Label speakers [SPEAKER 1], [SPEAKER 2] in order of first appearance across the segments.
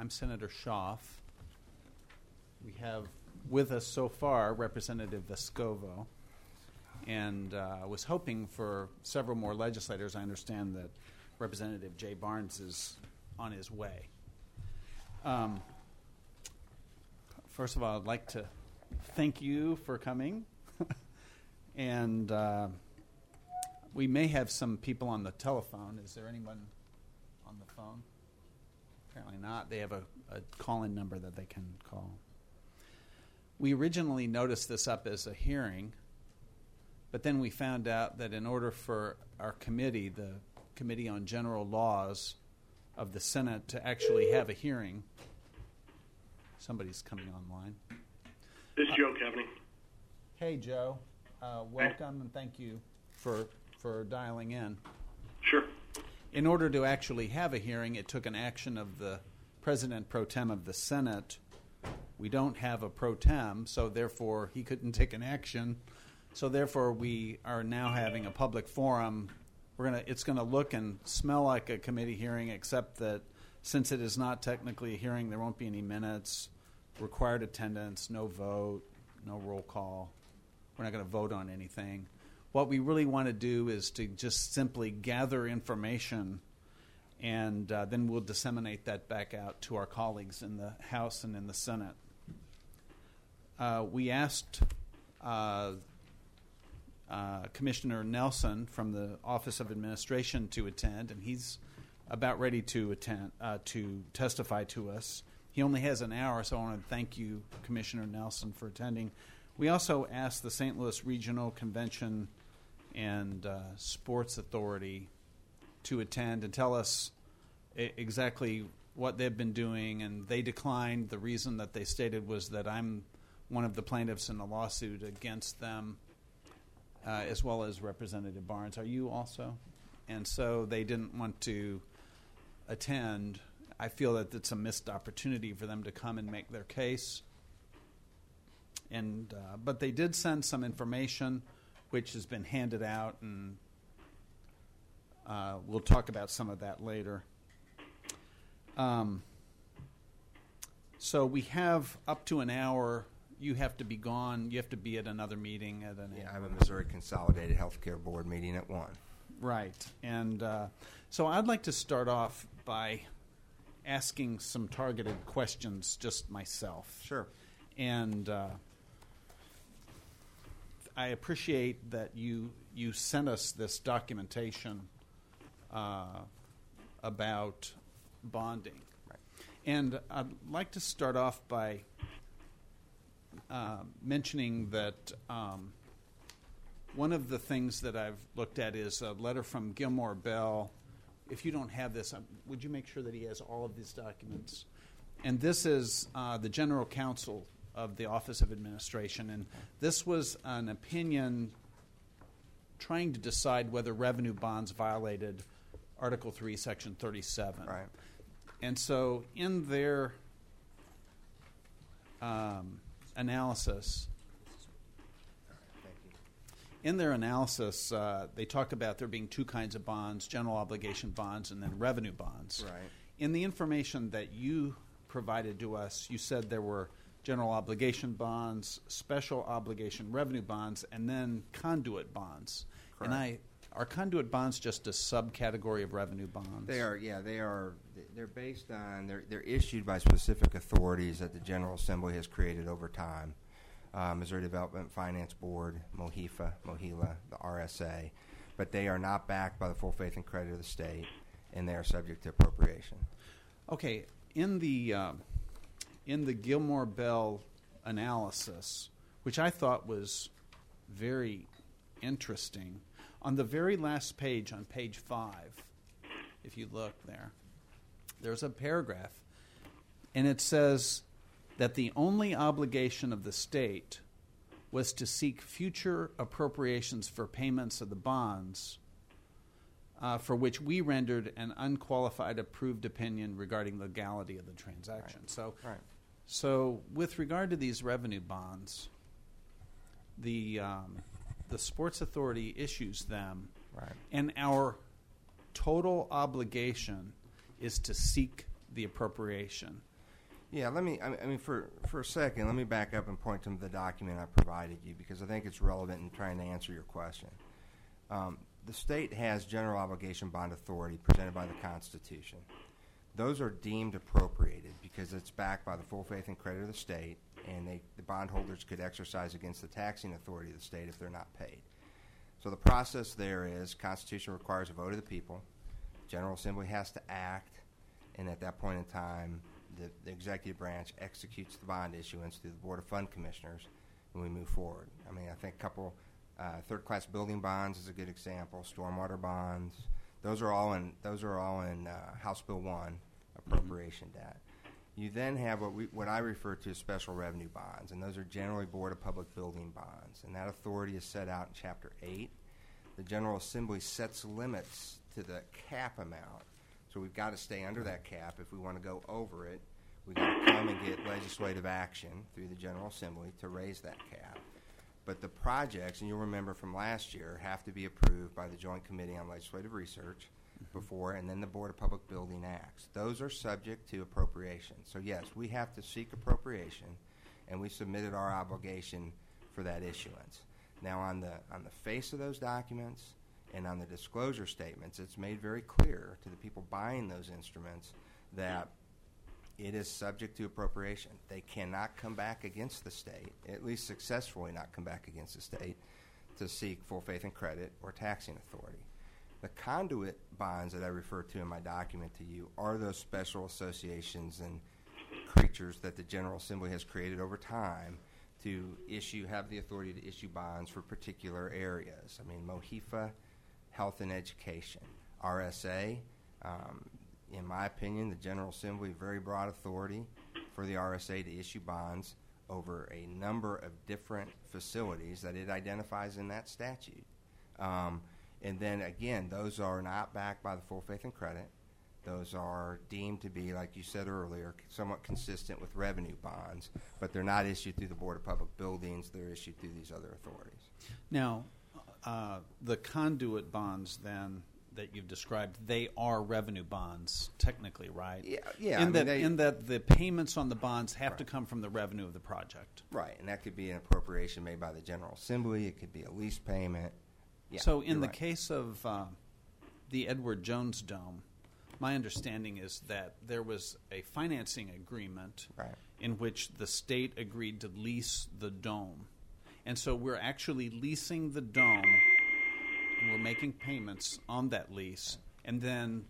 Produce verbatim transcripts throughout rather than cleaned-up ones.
[SPEAKER 1] I'm Senator Schaaf. We have with us so far Representative Vescovo, and uh, I was hoping for several more legislators. I understand that Representative Jay Barnes is on his way. Um, first of all, I'd like to thank you for coming. and uh, we may have some people on the telephone. Is there anyone on the phone? Apparently not. They have a, a call-in number that they can call. We originally noticed this up as a hearing, but then we found out that in order for our committee, the Committee on General Laws of the Senate, to actually have a hearing, somebody's coming online.
[SPEAKER 2] This is Joe Kevney.
[SPEAKER 1] Hey, Joe. Uh, welcome, and thank you for for dialing in.
[SPEAKER 2] Sure.
[SPEAKER 1] In order to actually have a hearing, it took an action of the President Pro Tem of the Senate. We don't have a Pro Tem, so therefore he couldn't take an action. So therefore we are now having a public forum. We're gonna. It's going to look and smell like a committee hearing, except that since it is not technically a hearing, there won't be any minutes, required attendance, no vote, no roll call. We're not going to vote on anything. What we really want to do is to just simply gather information, and uh, then we'll disseminate that back out to our colleagues in the House and in the Senate. Uh, we asked uh, uh, Commissioner Nelson from the Office of Administration to attend, and he's about ready to attend uh, to testify to us. He only has an hour, so I want to thank you, Commissioner Nelson, for attending. We also asked the Saint Louis Regional Convention and uh, Sports Authority to attend and tell us I- exactly what they've been doing, and they declined. The reason that they stated was that I'm one of the plaintiffs in a lawsuit against them, uh, as well as Representative Barnes. Are you also? And so they didn't want to attend. I feel that it's a missed opportunity for them to come and make their case. And uh, but they did send some information, which has been handed out, and uh, we'll talk about some of that later. Um, so we have up to an hour. You have to be gone. You have to be at another meeting at an.
[SPEAKER 3] Yeah, I have a Missouri Consolidated Healthcare Board meeting at one.
[SPEAKER 1] Right, and uh, so I'd like to start off by asking some targeted questions, just myself.
[SPEAKER 3] Sure.
[SPEAKER 1] And uh, I appreciate that you you sent us this documentation uh, about bonding.
[SPEAKER 3] Right.
[SPEAKER 1] And I'd like to start off by uh, mentioning that um, one of the things that I've looked at is a letter from Gilmore Bell. If you don't have this, um, would you make sure that he has all of these documents? And this is uh, the General Counsel of the Office of Administration, and this was an opinion trying to decide whether revenue bonds violated Article three, Section thirty-seven.
[SPEAKER 3] Right.
[SPEAKER 1] And so in their um, analysis,
[SPEAKER 3] Thank you.
[SPEAKER 1] in their analysis, uh, they talk about there being two kinds of bonds, general obligation bonds and then revenue bonds.
[SPEAKER 3] Right.
[SPEAKER 1] In the information that you provided to us, you said there were general obligation bonds, special obligation revenue bonds, and then conduit bonds.
[SPEAKER 3] Correct.
[SPEAKER 1] And I are conduit bonds just a subcategory of revenue bonds?
[SPEAKER 3] They are, yeah, they are. They're based on, they're, they're issued by specific authorities that the General Assembly has created over time. Uh, Missouri Development Finance Board, MOHIFA, MOHILA, the R S A. But they are not backed by the full faith and credit of the state, and they are subject to appropriation.
[SPEAKER 1] Okay. In the uh, in the Gilmore Bell analysis, which I thought was very interesting, on the very last page, on page five, if you look there, there's a paragraph, and it says that the only obligation of the state was to seek future appropriations for payments of the bonds uh, for which we rendered an unqualified approved opinion regarding the legality of the transaction.
[SPEAKER 3] Right.
[SPEAKER 1] So,
[SPEAKER 3] Right.
[SPEAKER 1] so with regard to these revenue bonds, the um, the Sports Authority issues them,
[SPEAKER 3] Right.
[SPEAKER 1] and our total obligation is to seek the appropriation.
[SPEAKER 3] Yeah, let me, I mean, for, for a second, let me back up and point to the document I provided you because I think it's relevant in trying to answer your question. Um, the state has general obligation bond authority presented by the Constitution. Those are deemed appropriated because it's backed by the full faith and credit of the state, and they, the bondholders could exercise against the taxing authority of the state if they're not paid. So the process there is Constitution requires a vote of the people. General Assembly has to act, and at that point in time, the, the executive branch executes the bond issuance through the Board of Fund Commissioners, and we move forward. I mean, I think a couple uh, third-class building bonds is a good example. Stormwater bonds, those are all in those are all in uh, House Bill One appropriation mm-hmm. debt. You then have what we what I refer to as special revenue bonds, and those are generally Board of Public Building bonds, and that authority is set out in Chapter Eight. The General Assembly sets limits to the cap amount. So we've got to stay under that cap. If we want to go over it, we've got to come and get legislative action through the General Assembly to raise that cap. But the projects, and you'll remember from last year, have to be approved by the Joint Committee on Legislative Research mm-hmm. before, and then the Board of Public Building acts. Those are subject to appropriation. So, yes, we have to seek appropriation, and we submitted our obligation for that issuance. Now, on the on the face of those documents and on the disclosure statements, it's made very clear to the people buying those instruments that it is subject to appropriation. They cannot come back against the state, at least successfully not come back against the state, to seek full faith and credit or taxing authority. The conduit bonds that I refer to in my document to you are those special associations and creatures that the General Assembly has created over time to issue, have the authority to issue bonds for particular areas. I mean, MOHIFA, health and education. R S A, um, in my opinion, the General Assembly, very broad authority for the R S A to issue bonds over a number of different facilities that it identifies in that statute. Um, and then, again, those are not backed by the full faith and credit. Those are deemed to be, like you said earlier, somewhat consistent with revenue bonds, but they're not issued through the Board of Public Buildings. They're issued through these other authorities.
[SPEAKER 1] Now, uh, the conduit bonds, then, that you've described, they are revenue bonds, technically, right?
[SPEAKER 3] Yeah, yeah.
[SPEAKER 1] In,
[SPEAKER 3] I mean,
[SPEAKER 1] that,
[SPEAKER 3] they,
[SPEAKER 1] in that the payments on the bonds have
[SPEAKER 3] right.
[SPEAKER 1] to come from the revenue of the project.
[SPEAKER 3] Right, and that could be an appropriation made by the General Assembly. It could be a lease payment. Yeah,
[SPEAKER 1] so in the
[SPEAKER 3] right.
[SPEAKER 1] case of uh, the Edward Jones Dome, my understanding is that there was a financing agreement
[SPEAKER 3] right.
[SPEAKER 1] in which the state agreed to lease the dome. And so we're actually leasing the dome, and we're making payments on that lease. And then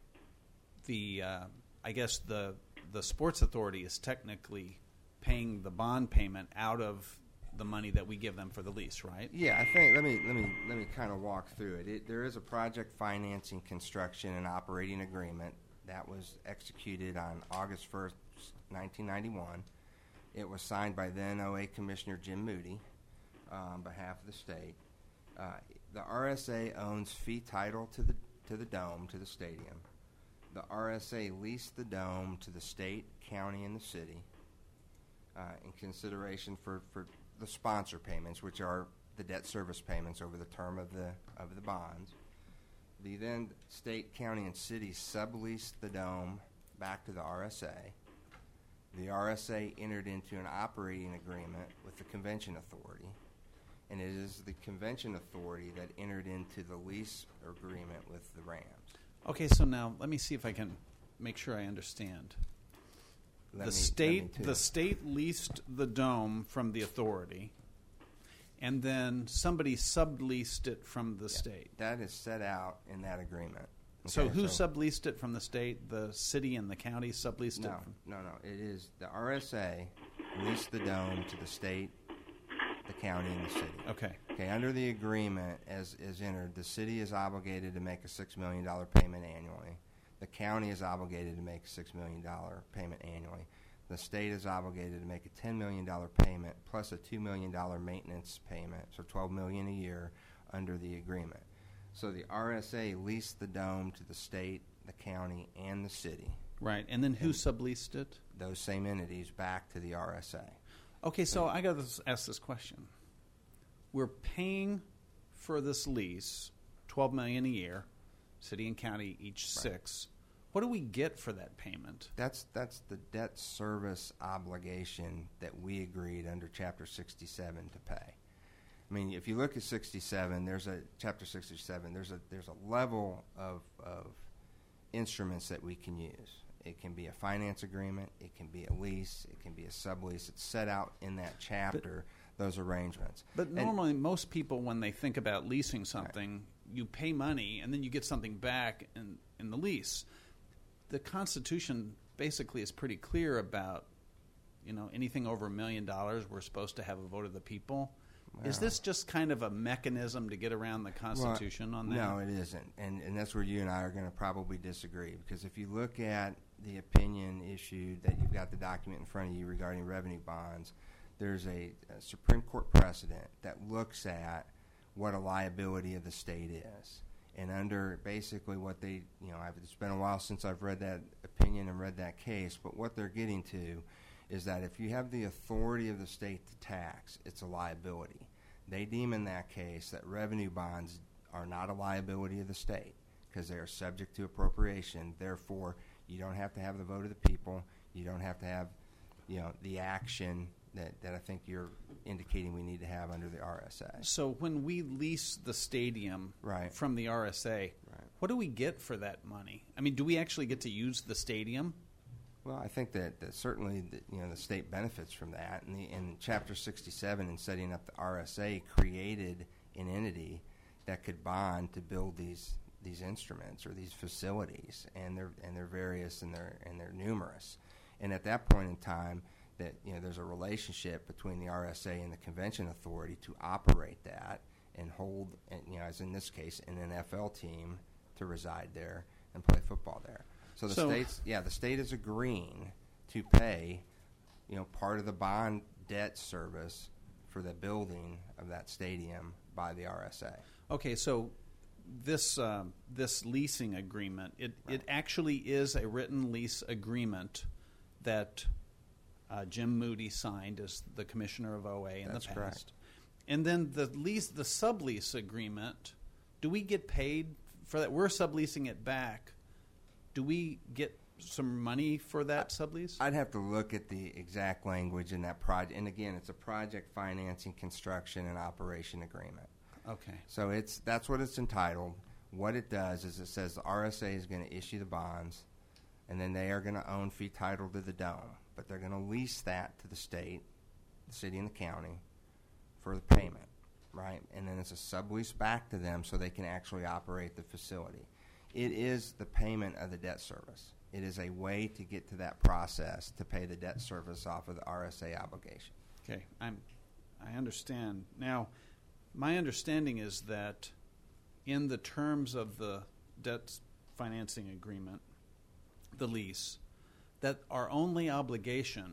[SPEAKER 1] the, uh, I guess the the Sports Authority is technically paying the bond payment out of the money that we give them for the lease, right?
[SPEAKER 3] Yeah, I think let me let me let me kind of walk through it. it. There is a project financing, construction, and operating agreement that was executed on August first, nineteen ninety-one. It was signed by then O A Commissioner Jim Moody uh, on behalf of the state. Uh, the R S A owns fee title to the to the dome, to the stadium. The R S A leased the dome to the state, county, and the city uh, in consideration for, for the sponsor payments, which are the debt service payments over the term of the of the bonds. The then state, county, and city subleased the dome back to the R S A. The R S A entered into an operating agreement with the Convention Authority, and it is the Convention Authority that entered into the lease agreement with the Rams.
[SPEAKER 1] Okay, so now let me see if I can make sure I understand.
[SPEAKER 3] Let
[SPEAKER 1] the
[SPEAKER 3] me-
[SPEAKER 1] state,
[SPEAKER 3] let me too.
[SPEAKER 1] the state leased the dome from the authority, and then somebody subleased it from the
[SPEAKER 3] Yeah,
[SPEAKER 1] state.
[SPEAKER 3] That is set out in that agreement.
[SPEAKER 1] So
[SPEAKER 3] Okay,
[SPEAKER 1] who subleased it from the state? The city and the county subleased
[SPEAKER 3] No,
[SPEAKER 1] it from?
[SPEAKER 3] no, no. It is the R S A leased the dome to the state, the county, and the city.
[SPEAKER 1] Okay.
[SPEAKER 3] Okay, under the agreement as is entered, the city is obligated to make a six million dollars payment annually. The county is obligated to make a six million dollars payment annually. The state is obligated to make a ten million dollars payment plus a two million dollars maintenance payment, so twelve million dollars a year under the agreement. So the R S A leased the dome to the state, the county, and the city.
[SPEAKER 1] Right. And then who
[SPEAKER 3] And-
[SPEAKER 1] subleased it?
[SPEAKER 3] Those same entities back to the R S A.
[SPEAKER 1] Okay, so I got to ask this question. We're paying for this lease twelve million dollars a year, city and county each
[SPEAKER 3] Right.
[SPEAKER 1] six. What do we get for that payment?
[SPEAKER 3] That's that's the debt service obligation that we agreed under Chapter sixty-seven to pay. I mean, if you look at sixty-seven, there's a Chapter sixty-seven. There's a there's a level of of instruments that we can use. It can be a finance agreement. It can be a lease. It can be a sublease. It's set out in that chapter. But, those arrangements.
[SPEAKER 1] But
[SPEAKER 3] and,
[SPEAKER 1] normally, most people, when they think about leasing something, right. you pay money and then you get something back in in the lease. The Constitution basically is pretty clear about, you know, anything over a million dollars, we're supposed to have a vote of the people. Well, is this just kind of a mechanism to get around the Constitution
[SPEAKER 3] well,
[SPEAKER 1] on that?
[SPEAKER 3] No, it isn't. And, and that's where you and I are going to probably disagree. Because if you look at the opinion issued that you've got the document in front of you regarding revenue bonds, there's a, a Supreme Court precedent that looks at what a liability of the state is. And under basically what they, you know, I've, it's been a while since I've read that opinion and read that case, but what they're getting to is that if you have the authority of the state to tax, it's a liability. They deem in that case that revenue bonds are not a liability of the state because they are subject to appropriation. Therefore, you don't have to have the vote of the people. You don't have to have, you know, the action that, that I think you're indicating we need to have under the R S A.
[SPEAKER 1] So when we lease the stadium
[SPEAKER 3] right.
[SPEAKER 1] from the R S A,
[SPEAKER 3] right.
[SPEAKER 1] what do we get for that money? I mean, do we actually get to use the stadium?
[SPEAKER 3] Well, I think that, that certainly the, you know the state benefits from that. And the, in Chapter sixty-seven, in setting up the R S A, created an entity that could bond to build these these instruments or these facilities, and they're and they're various and they're and they're numerous. And at that point in time, that you know there's a relationship between the R S A and the Convention Authority to operate that and hold, and, you know, as in this case, an N F L team to reside there and play football there. So the
[SPEAKER 1] so,
[SPEAKER 3] state's yeah, the state is agreeing to pay, you know, part of the bond debt service for the building of that stadium by the R S A.
[SPEAKER 1] Okay, so this um, this leasing agreement, it
[SPEAKER 3] Right.
[SPEAKER 1] it actually is a written lease agreement that uh, Jim Moody signed as the commissioner of O A in
[SPEAKER 3] That's
[SPEAKER 1] the past.
[SPEAKER 3] correct.
[SPEAKER 1] And then the lease, the sublease agreement, do we get paid for that? We're subleasing it back. Do we get some money for that sublease?
[SPEAKER 3] I'd have to look at the exact language in that project. And again, it's a project financing, construction, and operation agreement.
[SPEAKER 1] Okay.
[SPEAKER 3] So it's that's what it's entitled. What it does is it says the R S A is going to issue the bonds, and then they are going to own fee title to the dome. But they're going to lease that to the state, the city, and the county for the payment, right? And then it's a sublease back to them so they can actually operate the facility. It is the payment of the debt service. It is a way to get to that process to pay the debt service off of the R S A obligation.
[SPEAKER 1] Okay, I'm, I understand. Now, my understanding is that in the terms of the debt financing agreement, the lease, that our only obligation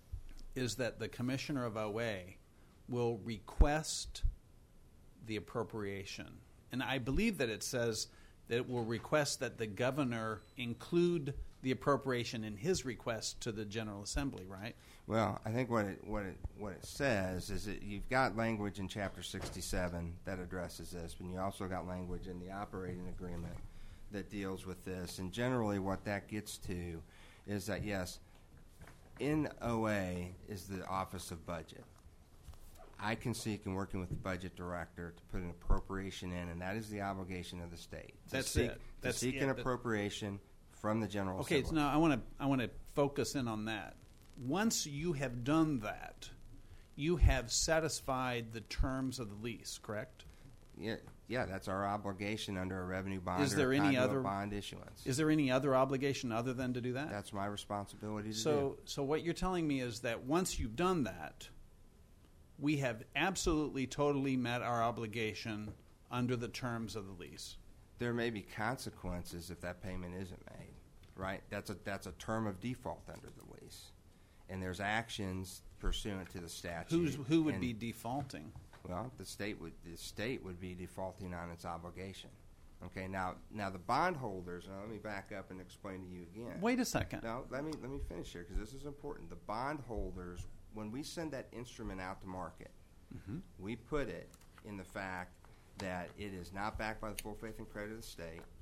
[SPEAKER 1] is that the commissioner of O A will request the appropriation. And I believe that it says that it will request that the governor include the appropriation in his request to the General Assembly, right?
[SPEAKER 3] Well, I think what it what it what it says is that you've got language in Chapter sixty-seven that addresses this, but you also got language in the operating agreement that deals with this. And generally, what that gets to is that yes, in O A is the Office of Budget. I can seek, in working with the budget director, to put an appropriation in, and that is the obligation of the state. To
[SPEAKER 1] That's
[SPEAKER 3] seek,
[SPEAKER 1] it.
[SPEAKER 3] To
[SPEAKER 1] That's
[SPEAKER 3] seek
[SPEAKER 1] yeah,
[SPEAKER 3] an
[SPEAKER 1] that,
[SPEAKER 3] appropriation from the General
[SPEAKER 1] okay,
[SPEAKER 3] Assembly.
[SPEAKER 1] so now I want to I want to focus in on that. Once you have done that, you have satisfied the terms of the lease, correct?
[SPEAKER 3] Yeah, yeah, that's our obligation under a revenue bond
[SPEAKER 1] Is
[SPEAKER 3] or
[SPEAKER 1] there
[SPEAKER 3] a
[SPEAKER 1] any
[SPEAKER 3] conduit
[SPEAKER 1] other
[SPEAKER 3] bond issuance.
[SPEAKER 1] Is there any other obligation other than to do that?
[SPEAKER 3] That's my responsibility to
[SPEAKER 1] so,
[SPEAKER 3] do.
[SPEAKER 1] So what you're telling me is that once you've done that, we have absolutely, totally met our obligation under the terms of the lease.
[SPEAKER 3] There may be consequences if that payment isn't made, right? That's a that's a term of default under the lease, and there's actions pursuant to the statute.
[SPEAKER 1] Who's, who would
[SPEAKER 3] and,
[SPEAKER 1] be defaulting?
[SPEAKER 3] Well, the state would the state would be defaulting on its obligation. Okay, now now the bondholders. Now let me back up and explain to you again.
[SPEAKER 1] Wait a second.
[SPEAKER 3] No, let me let me finish here because this is important. The bondholders, when we send that instrument out to market, mm-hmm. we put it in the fact that it is not backed by the full faith and credit of the state,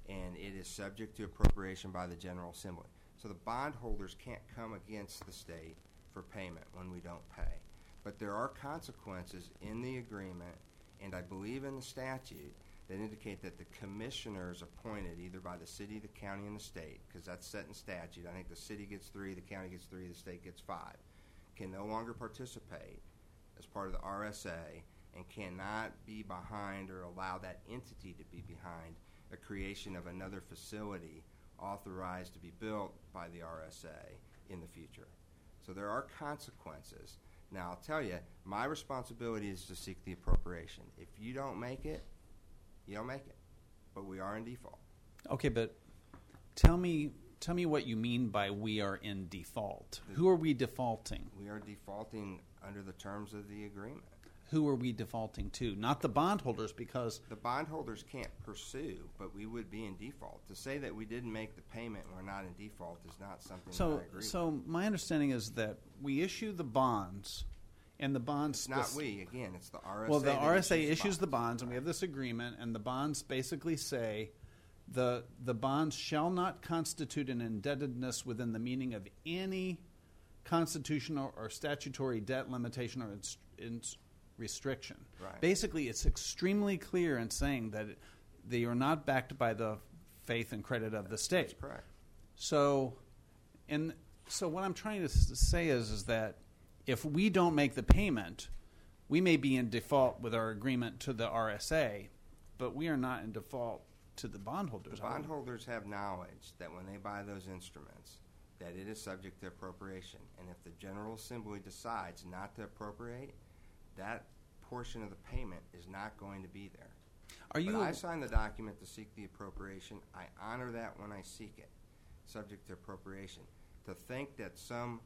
[SPEAKER 3] and it is subject to appropriation by the General Assembly. So the bondholders can't come against the state for payment when we don't pay. But there are consequences in the agreement, and I believe in the statute, that indicate that the commissioners appointed either by the city, the county, and the state, because that's set in statute. I think the city gets three, the county gets three, the state gets five, can no longer participate as part of the R S A and cannot be behind or allow that entity to be behind a creation of another facility authorized to be built by the R S A in the future. So there are consequences. Now, I'll tell you, my responsibility is to seek the appropriation. If you don't make it, you don't make it. But we are in default.
[SPEAKER 1] Okay, but tell me tell me what you mean by we are in default. The, Who are we defaulting?
[SPEAKER 3] We are defaulting under the terms of the agreement.
[SPEAKER 1] Who are we defaulting to? Not the bondholders, because
[SPEAKER 3] the bondholders can't pursue, but we would be in default. To say that we didn't make the payment and we're not in default is not something
[SPEAKER 1] so,
[SPEAKER 3] that I agree
[SPEAKER 1] so
[SPEAKER 3] with.
[SPEAKER 1] So my understanding is that we issue the bonds, and the bonds...
[SPEAKER 3] It's not we. Again, it's the R S A.
[SPEAKER 1] Well, the
[SPEAKER 3] that
[SPEAKER 1] R S A
[SPEAKER 3] issues,
[SPEAKER 1] issues
[SPEAKER 3] bonds.
[SPEAKER 1] the bonds, and we have this agreement, and the bonds basically say the the bonds shall not constitute an indebtedness within the meaning of any constitutional or statutory debt limitation or ins- ins- restriction.
[SPEAKER 3] Right.
[SPEAKER 1] Basically, it's extremely clear in saying that they are not backed by the faith and credit of the state.
[SPEAKER 3] That's correct.
[SPEAKER 1] So, and so what I'm trying to s- say is, is that if we don't make the payment, we may be in default with our agreement to the R S A, but we are not in default to the bondholders.
[SPEAKER 3] The bondholders have knowledge that when they buy those instruments, that it is subject to appropriation. And if the General Assembly decides not to appropriate, that portion of the payment is not going to be there.
[SPEAKER 1] Are you?
[SPEAKER 3] But I signed the document to seek the appropriation. I honor that when I seek it, subject to appropriation. To think that some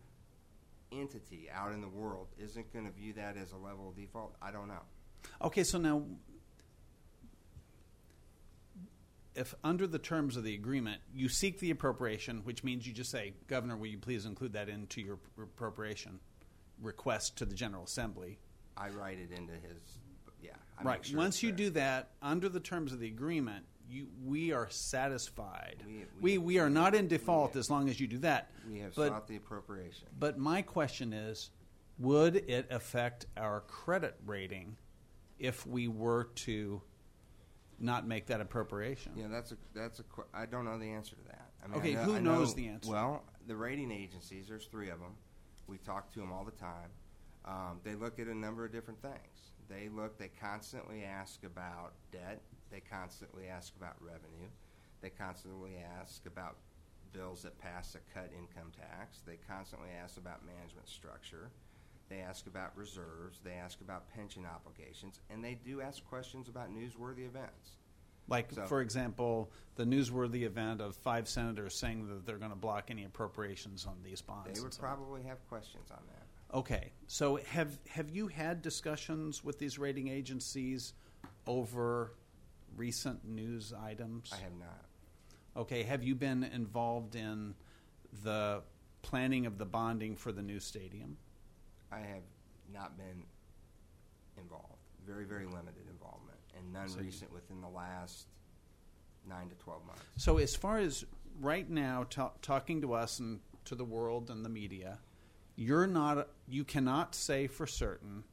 [SPEAKER 3] entity out in the world isn't going to view that as a level of default, I don't know.
[SPEAKER 1] Okay, so now, if under the terms of the agreement you seek the appropriation, which means you just say, Governor, will you please include that into your appropriation request to the General Assembly?
[SPEAKER 3] I write it into his, yeah. I
[SPEAKER 1] Right.
[SPEAKER 3] make sure
[SPEAKER 1] Once
[SPEAKER 3] it's
[SPEAKER 1] you
[SPEAKER 3] there.
[SPEAKER 1] do that, under the terms of the agreement, you we are satisfied.
[SPEAKER 3] We-
[SPEAKER 1] We,
[SPEAKER 3] we-
[SPEAKER 1] we, are not in default
[SPEAKER 3] we-
[SPEAKER 1] as long as you do that.
[SPEAKER 3] We have
[SPEAKER 1] but,
[SPEAKER 3] sought the appropriation.
[SPEAKER 1] But my question is, would it affect our credit rating if we were to not make that appropriation?
[SPEAKER 3] Yeah, that's a that's a. qu- I don't know the answer to that. I mean,
[SPEAKER 1] Okay,
[SPEAKER 3] I know,
[SPEAKER 1] who
[SPEAKER 3] I
[SPEAKER 1] knows
[SPEAKER 3] know-
[SPEAKER 1] the answer?
[SPEAKER 3] Well, the rating agencies. There's three of them. We talk to them all the time. Um, they look at a number of different things. They look. They constantly ask about debt. They constantly ask about revenue. They constantly ask about bills that pass a cut income tax. They constantly ask about management structure. They ask about reserves. They ask about pension obligations, and they do ask questions about newsworthy events.
[SPEAKER 1] Like,
[SPEAKER 3] So-
[SPEAKER 1] for example, the newsworthy event of five senators saying that they're going to block any appropriations on these bonds.
[SPEAKER 3] They
[SPEAKER 1] and
[SPEAKER 3] would
[SPEAKER 1] so on.
[SPEAKER 3] probably have questions on that.
[SPEAKER 1] Okay, so have have you had discussions with these rating agencies over recent news items?
[SPEAKER 3] I have not.
[SPEAKER 1] Okay, have you been involved in the planning of the bonding for the new stadium?
[SPEAKER 3] I have not been involved. Very, very limited involvement, and none
[SPEAKER 1] So you-
[SPEAKER 3] recent within the last nine to twelve months.
[SPEAKER 1] So as far as right now, ta- talking to us and to the world and the media, you're not, you cannot say for certain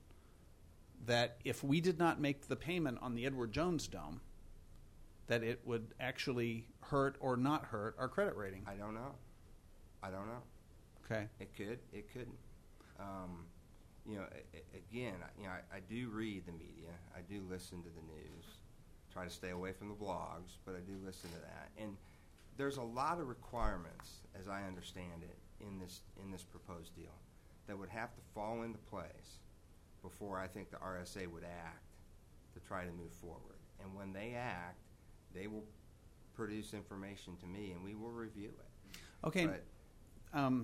[SPEAKER 1] that if we did not make the payment on the Edward Jones Dome, that it would actually hurt or not hurt our credit rating.
[SPEAKER 3] I don't know. I don't know.
[SPEAKER 1] Okay.
[SPEAKER 3] It could. It couldn't. Um, you know, a- a- again, I- you know, I, I do read the media. I do listen to the news. Try to stay away from the blogs, but I do listen to that. And there's a lot of requirements, as I understand it, in this in this proposed deal that would have to fall into place before I think the R S A would act to try to move forward. And when they act, they will produce information to me, and we will review it.
[SPEAKER 1] Okay.
[SPEAKER 3] But
[SPEAKER 1] Um,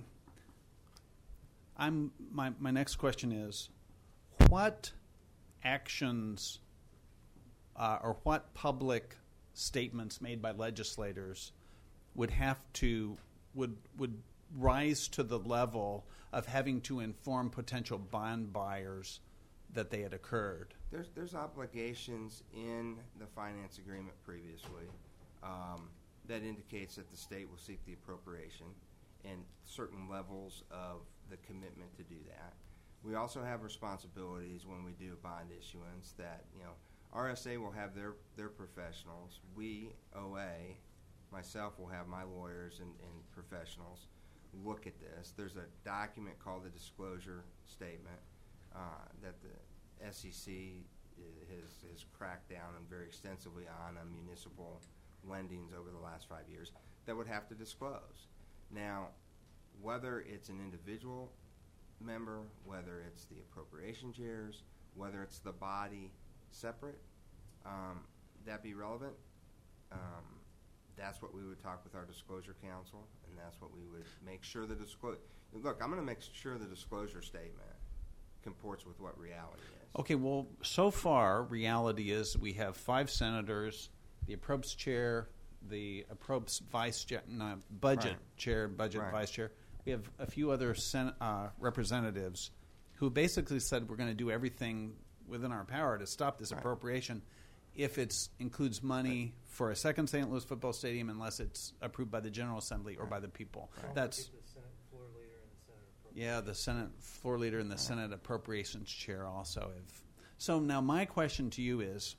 [SPEAKER 1] I'm my my next question is, what actions uh, or what public statements made by legislators would have to would would rise to the level of having to inform potential bond buyers that they had occurred?
[SPEAKER 3] There's there's obligations in the finance agreement previously. Um, that indicates that the state will seek the appropriation and certain levels of the commitment to do that. We also have responsibilities when we do bond issuance that, you know, R S A will have their, their professionals. We, O A, myself will have my lawyers and, and professionals look at this. There's a document called the disclosure statement uh, that the S E C has, has cracked down on very extensively on uh, municipal lendings over the last five years that would have to disclose. Now, whether it's an individual member, whether it's the appropriation chairs, whether it's the body separate, um, that be relevant. Um, that's what we would talk with our disclosure counsel, and that's what we would make sure the disclosure. Look, I'm going to make sure the disclosure statement comports with what reality is.
[SPEAKER 1] Okay, well, so far, reality is we have five senators, the approps chair, the approps vice chair, no, budget
[SPEAKER 3] Right.
[SPEAKER 1] chair, budget
[SPEAKER 3] Right.
[SPEAKER 1] vice chair. We have a few other sen- uh, representatives who basically said we're going to do everything within our power to stop this
[SPEAKER 3] Right.
[SPEAKER 1] appropriation if it includes money right. for a second Saint Louis football stadium unless it's approved by the General Assembly or
[SPEAKER 3] right.
[SPEAKER 1] by the people.
[SPEAKER 3] Right.
[SPEAKER 1] That's
[SPEAKER 4] the Senate floor leader and the Senate
[SPEAKER 1] yeah, the Senate floor leader and the right. Senate appropriations chair also have. So now my question to you is,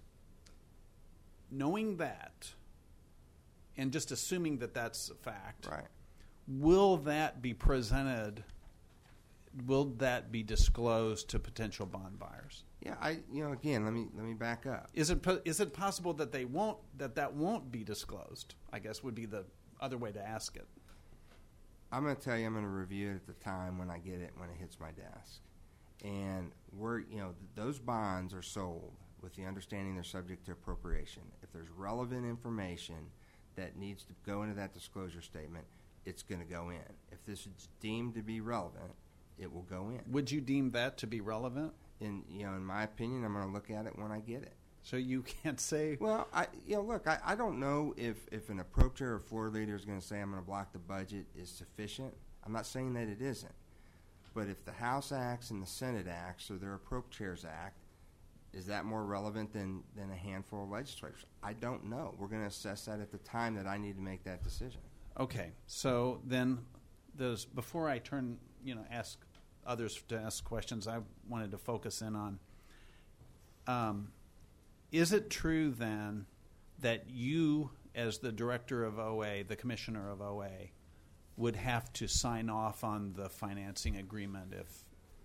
[SPEAKER 1] knowing that, and just assuming that that's a fact,
[SPEAKER 3] right.
[SPEAKER 1] will that be presented? Will that be disclosed to potential bond buyers?
[SPEAKER 3] Yeah, I you know again let me let me back up.
[SPEAKER 1] Is it is it possible that they won't that that won't be disclosed? I guess would be the other way to ask it.
[SPEAKER 3] I'm going to tell you I'm going to review it at the time when I get it when it hits my desk, and we're you know th- those bonds are sold with the understanding they're subject to appropriation. If there's relevant information that needs to go into that disclosure statement, it's going to go in. If this is deemed to be relevant, it will go in.
[SPEAKER 1] Would you deem that to be relevant?
[SPEAKER 3] In you know, in my opinion, I'm going to look at it when I get it.
[SPEAKER 1] So you can't say.
[SPEAKER 3] Well, I you know, look, I, I don't know if, if an appropriator or floor leader is going to say I'm going to block the budget is sufficient. I'm not saying that it isn't, but if the House acts and the Senate acts or their appropriators act, is that more relevant than, than a handful of legislators? I don't know. We're going to assess that at the time that I need to make that decision.
[SPEAKER 1] Okay, so then, those before I turn, you know, ask others to ask questions, I wanted to focus in on. Um, is it true then that you, as the director of O A, the commissioner of O A, would have to sign off on the financing agreement if?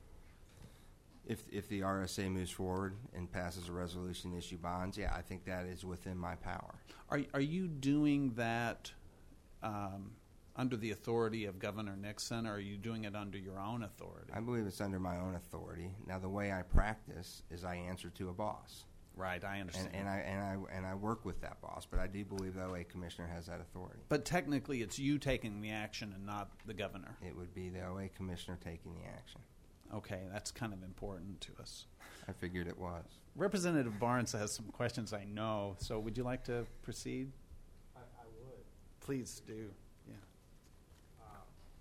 [SPEAKER 3] If if the R S A moves forward and passes a resolution to issue bonds, yeah, I think that is within my power.
[SPEAKER 1] Are are you doing that um, under the authority of Governor Nixon, or are you doing it under your own authority?
[SPEAKER 3] I believe it's under my own authority. Now, the way I practice is I answer to a boss.
[SPEAKER 1] Right, I understand.
[SPEAKER 3] And, and I and I and I work with that boss, but I do believe the O A commissioner has that authority.
[SPEAKER 1] But technically, it's you taking the action and not the governor.
[SPEAKER 3] It would be the O A commissioner taking the action.
[SPEAKER 1] Okay, that's kind of important to us.
[SPEAKER 3] I figured it was.
[SPEAKER 1] Representative Barnes has some questions I know, so would you like to proceed?
[SPEAKER 4] I, I would.
[SPEAKER 1] Please do. Yeah.
[SPEAKER 4] Um,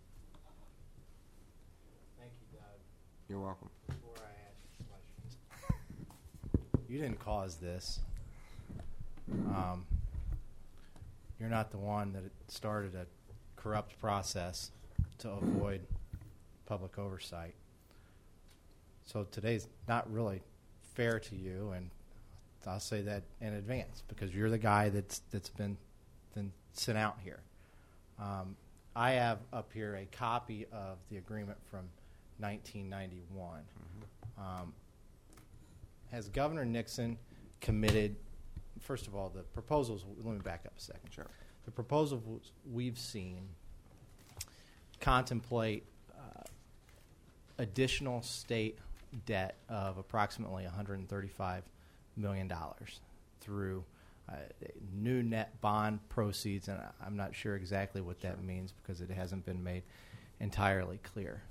[SPEAKER 4] thank you, Doug.
[SPEAKER 3] You're welcome.
[SPEAKER 4] Before I ask the question, you didn't cause this. Um, you're not the one that started a corrupt process to avoid public oversight. So today's not really fair to you, and I'll say that in advance because you're the guy that's that's been been sent out here. Um, I have up here a copy of the agreement from nineteen ninety-one. Mm-hmm. Um, has Governor Nixon committed? First of all, the proposals. Let me back up a second.
[SPEAKER 3] Sure.
[SPEAKER 4] The proposals we've seen contemplate uh, additional state debt of approximately one hundred thirty-five million dollars through uh, new net bond proceeds, and I'm not sure exactly what that means because it hasn't been made entirely clear.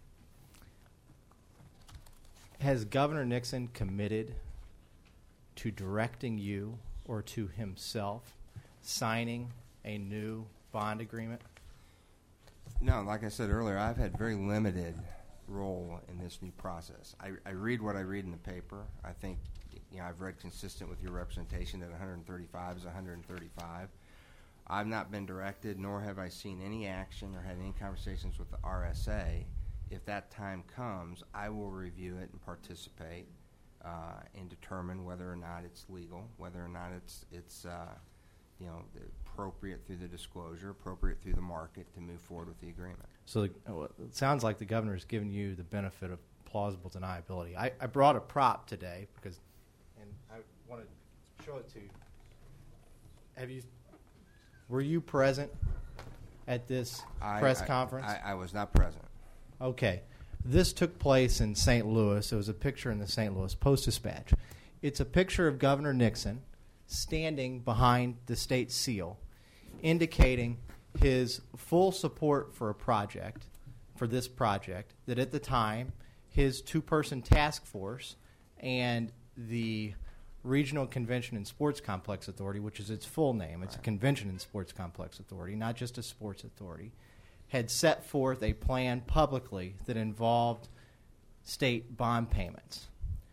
[SPEAKER 4] Has Governor Nixon committed to directing you or to himself signing a new bond agreement?
[SPEAKER 3] No, like I said earlier, I've had very limited role in this new process. I, I read what I read in the paper. I think, you know, I've read consistent with your representation that one hundred thirty-five is one hundred thirty-five. I've not been directed, nor have I seen any action or had any conversations with the R S A. If that time comes, I will review it and participate uh, and determine whether or not it's legal, whether or not it's it's uh, you know appropriate through the disclosure, appropriate through the market to move forward with the agreement.
[SPEAKER 4] So the, well, it sounds like the governor has given you the benefit of plausible deniability. I, I brought a prop today because, and I want to show it to you. Have you? Were you present at this
[SPEAKER 3] I,
[SPEAKER 4] press
[SPEAKER 3] I,
[SPEAKER 4] conference?
[SPEAKER 3] I, I was not present.
[SPEAKER 4] Okay. This took place in Saint Louis. It was a picture in the Saint Louis Post-Dispatch. It's a picture of Governor Nixon standing behind the state seal, indicating his full support for a project, for this project, that at the time his two-person task force and the Regional Convention and Sports Complex Authority, which is its full name, it's a Convention and Sports Complex Authority, not just a sports authority, had set forth a plan publicly that involved state bond payments.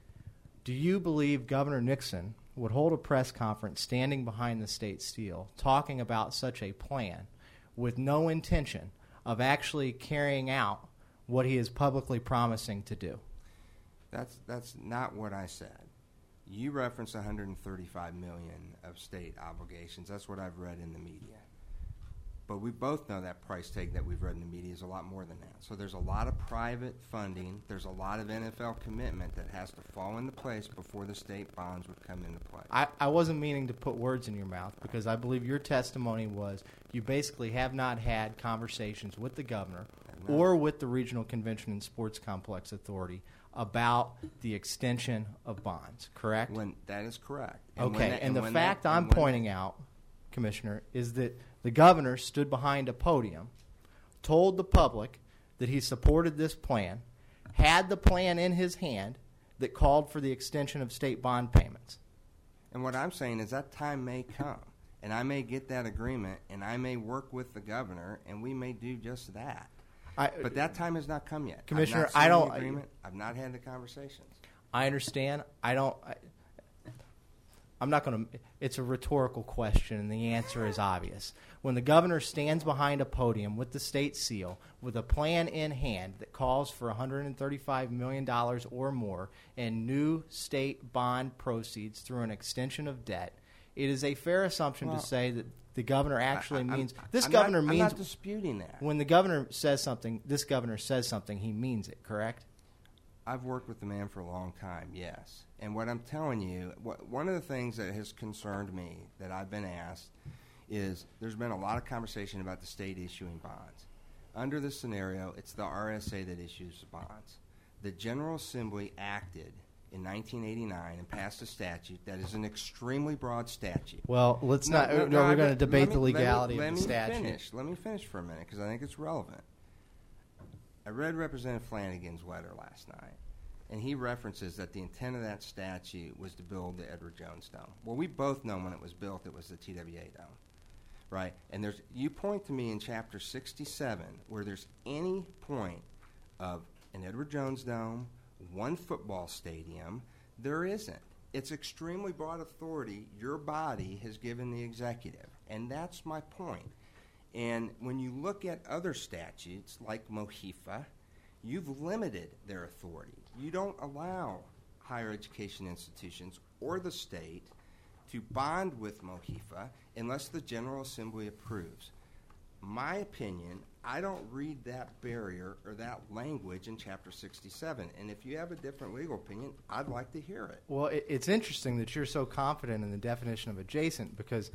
[SPEAKER 4] Do you believe Governor Nixon would hold a press conference standing behind the state seal talking about such a plan with no intention of actually carrying out what he is publicly promising to do?
[SPEAKER 3] That's that's not what I said. You referenced one hundred thirty-five million dollars of state obligations. That's what I've read in the media. But we both know that price tag that we've read in the media is a lot more than that. So there's a lot of private funding. There's a lot of N F L commitment that has to fall into place before the state bonds would come into play.
[SPEAKER 4] I, I wasn't meaning to put words in your mouth because I believe your testimony was you basically have not had conversations with the governor or with the Regional Convention and Sports Complex Authority about the extension of bonds, correct?
[SPEAKER 3] When that is correct. And
[SPEAKER 4] okay,
[SPEAKER 3] when that,
[SPEAKER 4] and,
[SPEAKER 3] and
[SPEAKER 4] the fact
[SPEAKER 3] that,
[SPEAKER 4] I'm
[SPEAKER 3] when
[SPEAKER 4] pointing out, Commissioner, is that the governor stood behind a podium, told the public that he supported this plan, had the plan in his hand that called for the extension of state bond payments.
[SPEAKER 3] And what I'm saying is that time may come, and I may get that agreement, and I may work with the governor, and we may do just that.
[SPEAKER 4] I,
[SPEAKER 3] But that time has not come yet.
[SPEAKER 4] Commissioner,
[SPEAKER 3] I've not seen
[SPEAKER 4] I don't-
[SPEAKER 3] the agreement. I've not had the conversations.
[SPEAKER 4] I understand. I don't. I, I'm not going to. It's a rhetorical question, and the answer is obvious. When the governor stands behind a podium with the state seal, with a plan in hand that calls for one hundred thirty-five million dollars or more in new state bond proceeds through an extension of debt, it is a fair assumption
[SPEAKER 3] Well,
[SPEAKER 4] to say that the governor actually
[SPEAKER 3] I- I'm-
[SPEAKER 4] means. This
[SPEAKER 3] I'm
[SPEAKER 4] governor
[SPEAKER 3] not,
[SPEAKER 4] means.
[SPEAKER 3] I'm not disputing that.
[SPEAKER 4] When the governor says something, this governor says something, he means it, correct?
[SPEAKER 3] I've worked with the man for a long time, yes. And what I'm telling you, what, one of the things that has concerned me that I've been asked is there's been a lot of conversation about the state issuing bonds. Under this scenario, it's the R S A that issues the bonds. The General Assembly acted in nineteen eighty-nine and passed a statute that is an extremely broad statute.
[SPEAKER 4] Well, let's
[SPEAKER 3] No,
[SPEAKER 4] not.
[SPEAKER 3] no,
[SPEAKER 4] No,
[SPEAKER 3] no,
[SPEAKER 4] we're
[SPEAKER 3] I-
[SPEAKER 4] going to
[SPEAKER 3] let
[SPEAKER 4] debate
[SPEAKER 3] me-
[SPEAKER 4] the legality
[SPEAKER 3] let me,
[SPEAKER 4] of the
[SPEAKER 3] let me
[SPEAKER 4] statute.
[SPEAKER 3] Finish. Let me finish for a minute because I think it's relevant. I read Representative Flanagan's letter last night, and he references that the intent of that statute was to build the Edward Jones Dome. Well, we both know when it was built it was the T W A Dome, right? And there's you point to me in Chapter sixty-seven where there's any point of an Edward Jones Dome, one football stadium. There isn't. It's extremely broad authority your body has given the executive, and that's my point. And when you look at other statutes like MOHIFA, you've limited their authority. You don't allow higher education institutions or the state to bond with MOHIFA unless the General Assembly approves. My opinion, I don't read that barrier or that language in Chapter sixty-seven. And if you have a different legal opinion, I'd like to hear it.
[SPEAKER 4] Well, it, it's interesting that you're so confident in the definition of adjacent because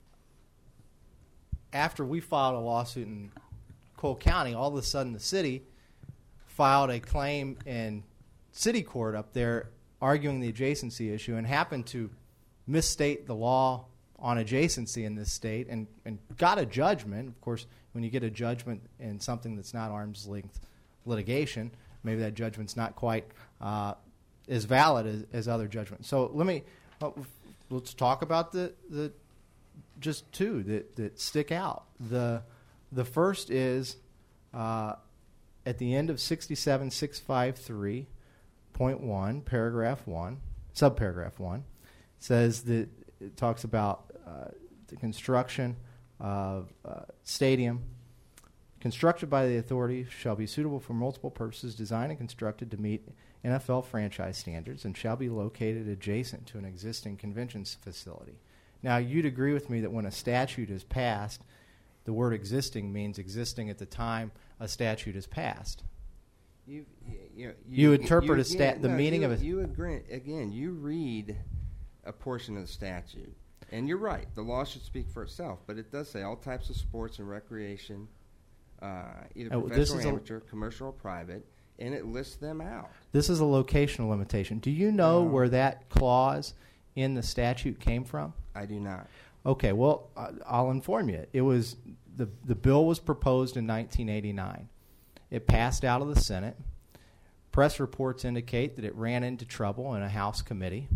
[SPEAKER 4] after we filed a lawsuit in Cole County, all of a sudden the city filed a claim in city court up there arguing the adjacency issue and happened to misstate the law on adjacency in this state and, and got a judgment. Of course, when you get a judgment in something that's not arm's length litigation, maybe that judgment's not quite uh, as valid as, as other judgments. So let me uh, let's talk about the, the just two that, that stick out. The the first is uh, at the end of sixty-seven six fifty-three point one, paragraph one, subparagraph one, says that it talks about uh, the construction uh, uh, stadium constructed by the authority shall be suitable for multiple purposes, designed and constructed to meet N F L franchise standards, and shall be located adjacent to an existing convention facility. Now, you'd agree with me that when a statute is passed, the word existing means existing at the time a statute is passed.
[SPEAKER 3] You, you, you,
[SPEAKER 4] You interpret
[SPEAKER 3] you,
[SPEAKER 4] a stat-
[SPEAKER 3] again,
[SPEAKER 4] the
[SPEAKER 3] no,
[SPEAKER 4] meaning
[SPEAKER 3] you,
[SPEAKER 4] of a-
[SPEAKER 3] You agree, again, you read a portion of the statute, and you're right. The law should speak for itself, but it does say all types of sports and recreation, uh, either
[SPEAKER 4] Oh, this
[SPEAKER 3] professional,
[SPEAKER 4] is a-
[SPEAKER 3] amateur, commercial, or private, and it lists them out.
[SPEAKER 4] This is a locational limitation. Do you know
[SPEAKER 3] No.
[SPEAKER 4] where that clause in the statute came from?
[SPEAKER 3] I do not.
[SPEAKER 4] Okay, well, I- I'll inform you. It was the the bill was proposed in nineteen eighty-nine. It passed out of the Senate. Press reports indicate that it ran into trouble in a House committee.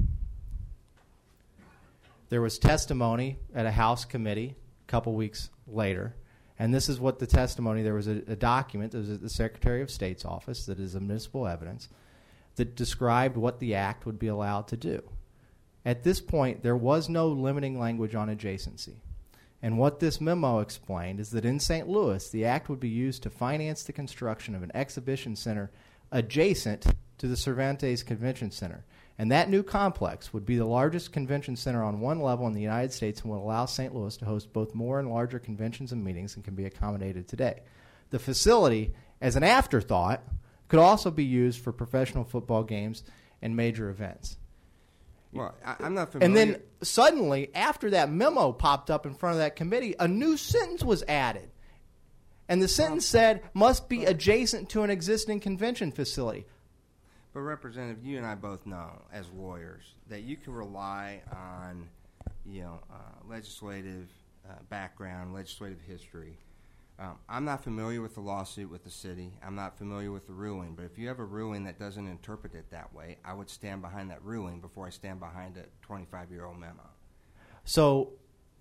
[SPEAKER 4] There was testimony at a House committee a couple weeks later, and this is what the testimony, there was a, a document that was at the Secretary of State's office that is a municipal evidence that described what the act would be allowed to do. At this point, there was no limiting language on adjacency. And what this memo explained is that in Saint Louis, the act would be used to finance the construction of an exhibition center adjacent to the Cervantes Convention Center. And that new complex would be the largest convention center on one level in the United States and would allow Saint Louis to host both more and larger conventions and meetings than can be accommodated today. The facility, as an afterthought, could also be used for professional football games and major events.
[SPEAKER 3] Well, I, I'm not familiar.
[SPEAKER 4] And then suddenly, after that memo popped up in front of that committee, a new sentence was added. And the sentence said, must be adjacent to an existing convention facility.
[SPEAKER 3] But Representative, you and I both know as lawyers that you can rely on, you know, uh, legislative uh, background, legislative history. Um, I'm not familiar with the lawsuit with the city. I'm not familiar with the ruling. But if you have a ruling that doesn't interpret it that way, I would stand behind that ruling before I stand behind a twenty-five-year-old memo.
[SPEAKER 4] So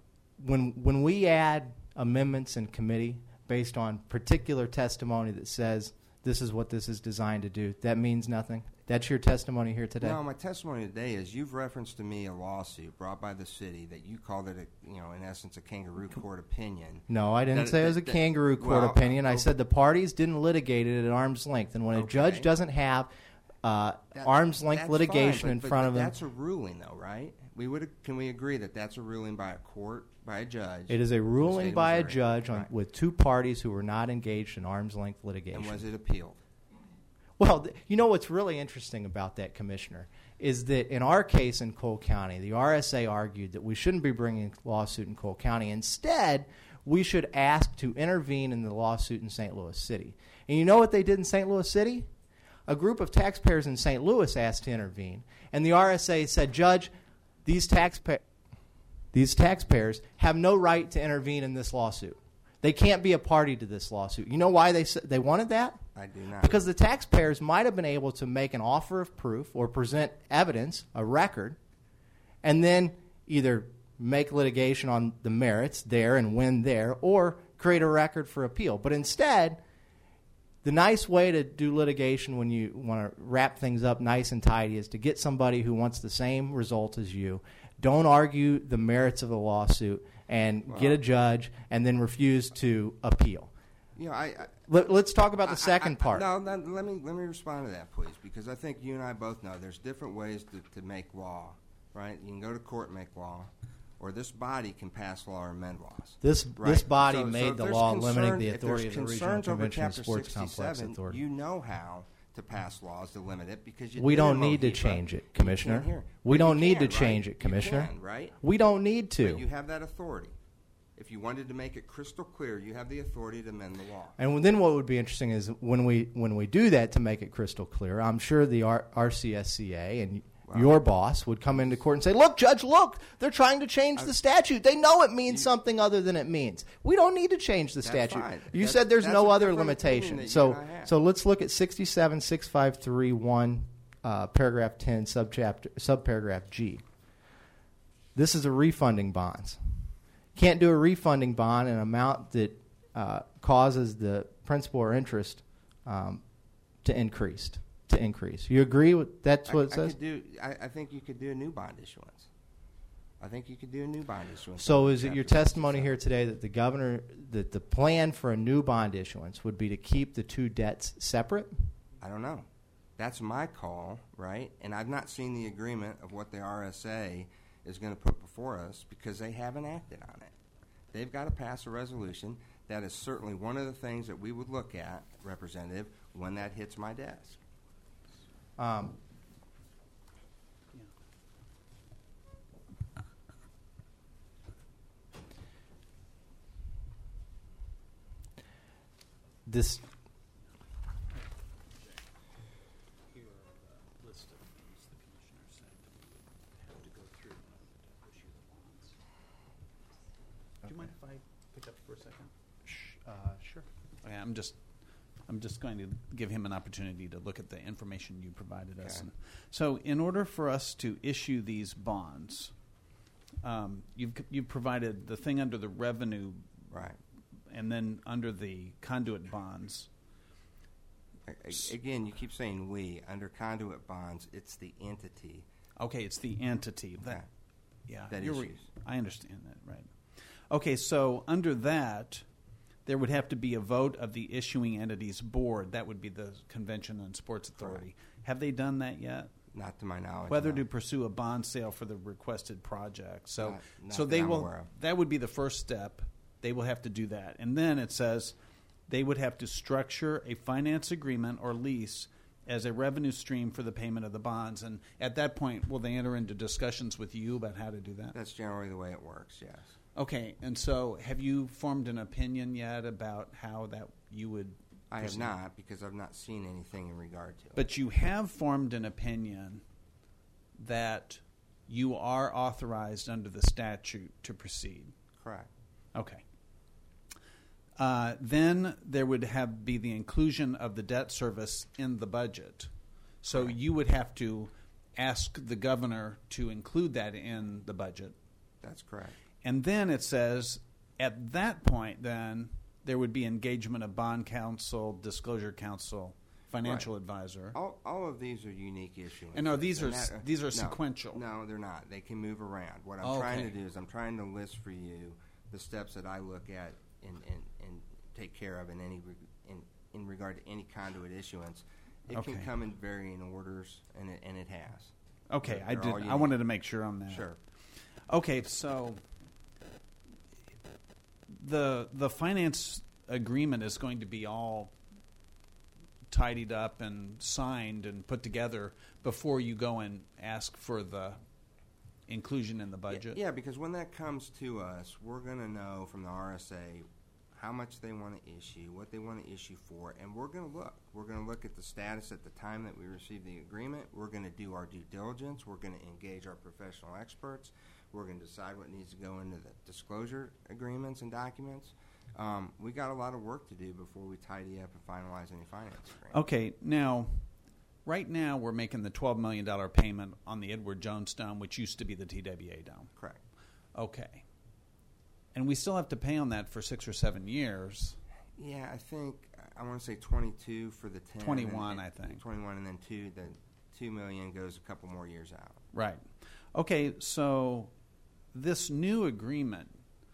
[SPEAKER 4] when when we add amendments in committee based on particular testimony that says this is what this is designed to do, that means nothing? That's your testimony here today?
[SPEAKER 3] No, my testimony today is you've referenced to me a lawsuit brought by the city that you called it, a, you know, in essence, a kangaroo court opinion.
[SPEAKER 4] No, I didn't
[SPEAKER 3] That-
[SPEAKER 4] say it was a
[SPEAKER 3] that-
[SPEAKER 4] kangaroo court
[SPEAKER 3] well,
[SPEAKER 4] opinion. I
[SPEAKER 3] okay.
[SPEAKER 4] said the parties didn't litigate it at arm's length. And when a
[SPEAKER 3] Okay.
[SPEAKER 4] judge doesn't have uh,
[SPEAKER 3] That-
[SPEAKER 4] arm's length
[SPEAKER 3] that's
[SPEAKER 4] litigation
[SPEAKER 3] fine,
[SPEAKER 4] in
[SPEAKER 3] but,
[SPEAKER 4] front
[SPEAKER 3] but
[SPEAKER 4] of them,
[SPEAKER 3] that's a ruling, though, right? We would can we agree that that's a ruling by a court, by a judge?
[SPEAKER 4] it is a
[SPEAKER 3] in the state
[SPEAKER 4] ruling
[SPEAKER 3] of
[SPEAKER 4] by a
[SPEAKER 3] Missouri?
[SPEAKER 4] judge on,
[SPEAKER 3] Right.
[SPEAKER 4] with two parties who were not engaged in arm's length litigation.
[SPEAKER 3] And was it appealed?
[SPEAKER 4] Well, th- you know what's really interesting about that, Commissioner, is that in our case in Cole County, the R S A argued that we shouldn't be bringing a lawsuit in Cole County. Instead, we should ask to intervene in the lawsuit in Saint Louis City. And you know what they did in Saint Louis City? A group of taxpayers in Saint Louis asked to intervene, and the R S A said, Judge, these taxpa- these taxpayers have no right to intervene in this lawsuit. They can't be a party to this lawsuit. You know why they s- they wanted that?
[SPEAKER 3] I do not.
[SPEAKER 4] Because the taxpayers might have been able to make an offer of proof or present evidence, a record, and then either make litigation on the merits there and win there, or create a record for appeal. But instead, the nice way to do litigation when you want to wrap things up nice and tidy is to get somebody who wants the same result as you. Don't argue the merits of the lawsuit and
[SPEAKER 3] Well,
[SPEAKER 4] get a judge and then refuse to appeal.
[SPEAKER 3] You know, I, I
[SPEAKER 4] Let, let's talk about
[SPEAKER 3] I-
[SPEAKER 4] the second
[SPEAKER 3] I- I-
[SPEAKER 4] part.
[SPEAKER 3] No, no, let me let me respond to that, please, because I think you and I both know there's different ways to, to make law, right? You can go to court and make law, or this body can pass law or amend laws.
[SPEAKER 4] This
[SPEAKER 3] Right.
[SPEAKER 4] this body
[SPEAKER 3] So- so
[SPEAKER 4] made
[SPEAKER 3] if
[SPEAKER 4] the
[SPEAKER 3] there's
[SPEAKER 4] law
[SPEAKER 3] concern-
[SPEAKER 4] limiting the
[SPEAKER 3] if there's
[SPEAKER 4] authority of the Regional
[SPEAKER 3] concerns over
[SPEAKER 4] Convention and
[SPEAKER 3] Chapter
[SPEAKER 4] Sports Complex
[SPEAKER 3] sixty-seven,
[SPEAKER 4] Authority.
[SPEAKER 3] You know how to pass laws to limit it because you
[SPEAKER 4] We
[SPEAKER 3] did
[SPEAKER 4] don't
[SPEAKER 3] in
[SPEAKER 4] need to
[SPEAKER 3] Mohifa.
[SPEAKER 4] change it,
[SPEAKER 3] You
[SPEAKER 4] Commissioner.
[SPEAKER 3] can't hear.
[SPEAKER 4] We
[SPEAKER 3] But you
[SPEAKER 4] don't need
[SPEAKER 3] can,
[SPEAKER 4] to
[SPEAKER 3] right?
[SPEAKER 4] change it,
[SPEAKER 3] You
[SPEAKER 4] Commissioner.
[SPEAKER 3] can, right?
[SPEAKER 4] We don't need
[SPEAKER 3] But you
[SPEAKER 4] to.
[SPEAKER 3] have that authority. If you wanted to make it crystal clear, you have the authority to amend the law.
[SPEAKER 4] And then what would be interesting is when we when we do that to make it crystal clear, I'm sure the R- RCSCA and
[SPEAKER 3] Wow.
[SPEAKER 4] your boss would come into court and say, "Look, Judge, look, they're trying to change the statute. They know it means something other than it means. We don't need to change the
[SPEAKER 3] That's
[SPEAKER 4] statute."
[SPEAKER 3] fine.
[SPEAKER 4] You
[SPEAKER 3] That's-
[SPEAKER 4] said there's
[SPEAKER 3] that's
[SPEAKER 4] no
[SPEAKER 3] a
[SPEAKER 4] other
[SPEAKER 3] different opinion
[SPEAKER 4] limitation.
[SPEAKER 3] that you
[SPEAKER 4] So
[SPEAKER 3] and I have.
[SPEAKER 4] so let's look at sixty-seven six five three one, uh, paragraph ten, subchapter subparagraph G. This is a refunding bonds. Can't do a refunding bond in an amount that uh, causes the principal or interest um, to increase. To increase. You agree with that's what
[SPEAKER 3] I,
[SPEAKER 4] it says?
[SPEAKER 3] I, could do, I, I think you could do a new bond issuance. I think you could do a new bond issuance.
[SPEAKER 4] So is it your
[SPEAKER 3] Chapter
[SPEAKER 4] testimony
[SPEAKER 3] sixty-seven.
[SPEAKER 4] here today that the governor, that the plan for a new bond issuance would be to keep the two debts separate?
[SPEAKER 3] I don't know. That's my call, right? And I've not seen the agreement of what the R S A is going to put before us because they haven't acted on it. They've got to pass a resolution. That is certainly one of the things that we would look at, Representative, when that hits my desk.
[SPEAKER 4] Um, this
[SPEAKER 1] Here are the list of things the commissioner said that we would have to go through in order to issue the bonds. Do you mind if I pick up for a second?
[SPEAKER 4] uh, sure.
[SPEAKER 1] Okay, I'm just, I'm just going to give him an opportunity to look at the information you provided us.
[SPEAKER 3] Okay.
[SPEAKER 1] And so, in order for us to issue these bonds, um, you've you've provided the thing under the revenue,
[SPEAKER 3] Right.
[SPEAKER 1] and then under the conduit bonds.
[SPEAKER 3] A- a- Again, you keep saying we. Under conduit bonds, it's the entity.
[SPEAKER 1] Okay, it's the entity that.
[SPEAKER 3] Okay.
[SPEAKER 1] Yeah,
[SPEAKER 3] That
[SPEAKER 1] you're right.
[SPEAKER 3] issues.
[SPEAKER 1] I understand that, right. Okay, so under that, there would have to be a vote of the issuing entity's board. That would be the Convention and Sports Authority. Have they done that yet?
[SPEAKER 3] Not to my knowledge.
[SPEAKER 1] Whether
[SPEAKER 3] no.
[SPEAKER 1] to pursue a bond sale for the requested project. So,
[SPEAKER 3] Not- not
[SPEAKER 1] so
[SPEAKER 3] that
[SPEAKER 1] they
[SPEAKER 3] I'm
[SPEAKER 1] will.
[SPEAKER 3] aware of.
[SPEAKER 1] That would be the first step. They will have to do that, and then it says they would have to structure a finance agreement or lease as a revenue stream for the payment of the bonds. And at that point, will they enter into discussions with you about how to do that?
[SPEAKER 3] That's generally the way it works, yes.
[SPEAKER 1] Okay, and so have you formed an opinion yet about how that you would?
[SPEAKER 3] I have
[SPEAKER 1] proceed?
[SPEAKER 3] not because I've not seen anything in regard to it.
[SPEAKER 1] But you have formed an opinion that you are authorized under the statute to proceed.
[SPEAKER 3] Correct.
[SPEAKER 1] Okay. Uh, then there would have be the inclusion of the debt service in the budget. So
[SPEAKER 3] Right.
[SPEAKER 1] you would have to ask the governor to include that in the budget.
[SPEAKER 3] That's correct.
[SPEAKER 1] And then it says, at that point, then there would be engagement of bond counsel, disclosure counsel, financial
[SPEAKER 3] Right.
[SPEAKER 1] advisor.
[SPEAKER 3] All, all of these are unique issues.
[SPEAKER 1] And no, these are s-
[SPEAKER 3] that-
[SPEAKER 1] these are
[SPEAKER 3] no,
[SPEAKER 1] sequential.
[SPEAKER 3] No, they're not. They can move around. What I'm
[SPEAKER 1] Okay.
[SPEAKER 3] trying to do is I'm trying to list for you the steps that I look at and, and, and take care of in any re- in, in regard to any conduit issuance. It
[SPEAKER 1] Okay.
[SPEAKER 3] can come in varying orders, and it, and it has.
[SPEAKER 1] Okay, I
[SPEAKER 3] They're
[SPEAKER 1] did.
[SPEAKER 3] all
[SPEAKER 1] I
[SPEAKER 3] unique.
[SPEAKER 1] wanted to make sure on that.
[SPEAKER 3] Sure.
[SPEAKER 1] Okay, so the the finance agreement is going to be all tidied up and signed and put together before you go and ask for the inclusion in the budget.
[SPEAKER 3] Yeah, yeah, because when that comes to us, we're going to know from the R S A how much they want to issue, what they want to issue for, and we're going to look. We're going to look at the status at the time that we receive the agreement. We're going to do our due diligence. We're going to engage our professional experts. We're going to decide what needs to go into the disclosure agreements and documents. Um, we got a lot of work to do before we tidy up and finalize any finance agreement.
[SPEAKER 1] Okay, now, right now we're making the twelve million dollars payment on the Edward Jones Dome, which used to be the T W A Dome.
[SPEAKER 3] Correct.
[SPEAKER 1] Okay. And we still have to pay on that for six or seven years.
[SPEAKER 3] Yeah, I think I want to say twenty-two for the ten.
[SPEAKER 1] twenty-one,
[SPEAKER 3] and,
[SPEAKER 1] I think.
[SPEAKER 3] Twenty-one, and then two. The two million goes a couple more years out.
[SPEAKER 1] Right. Okay, so this new agreement,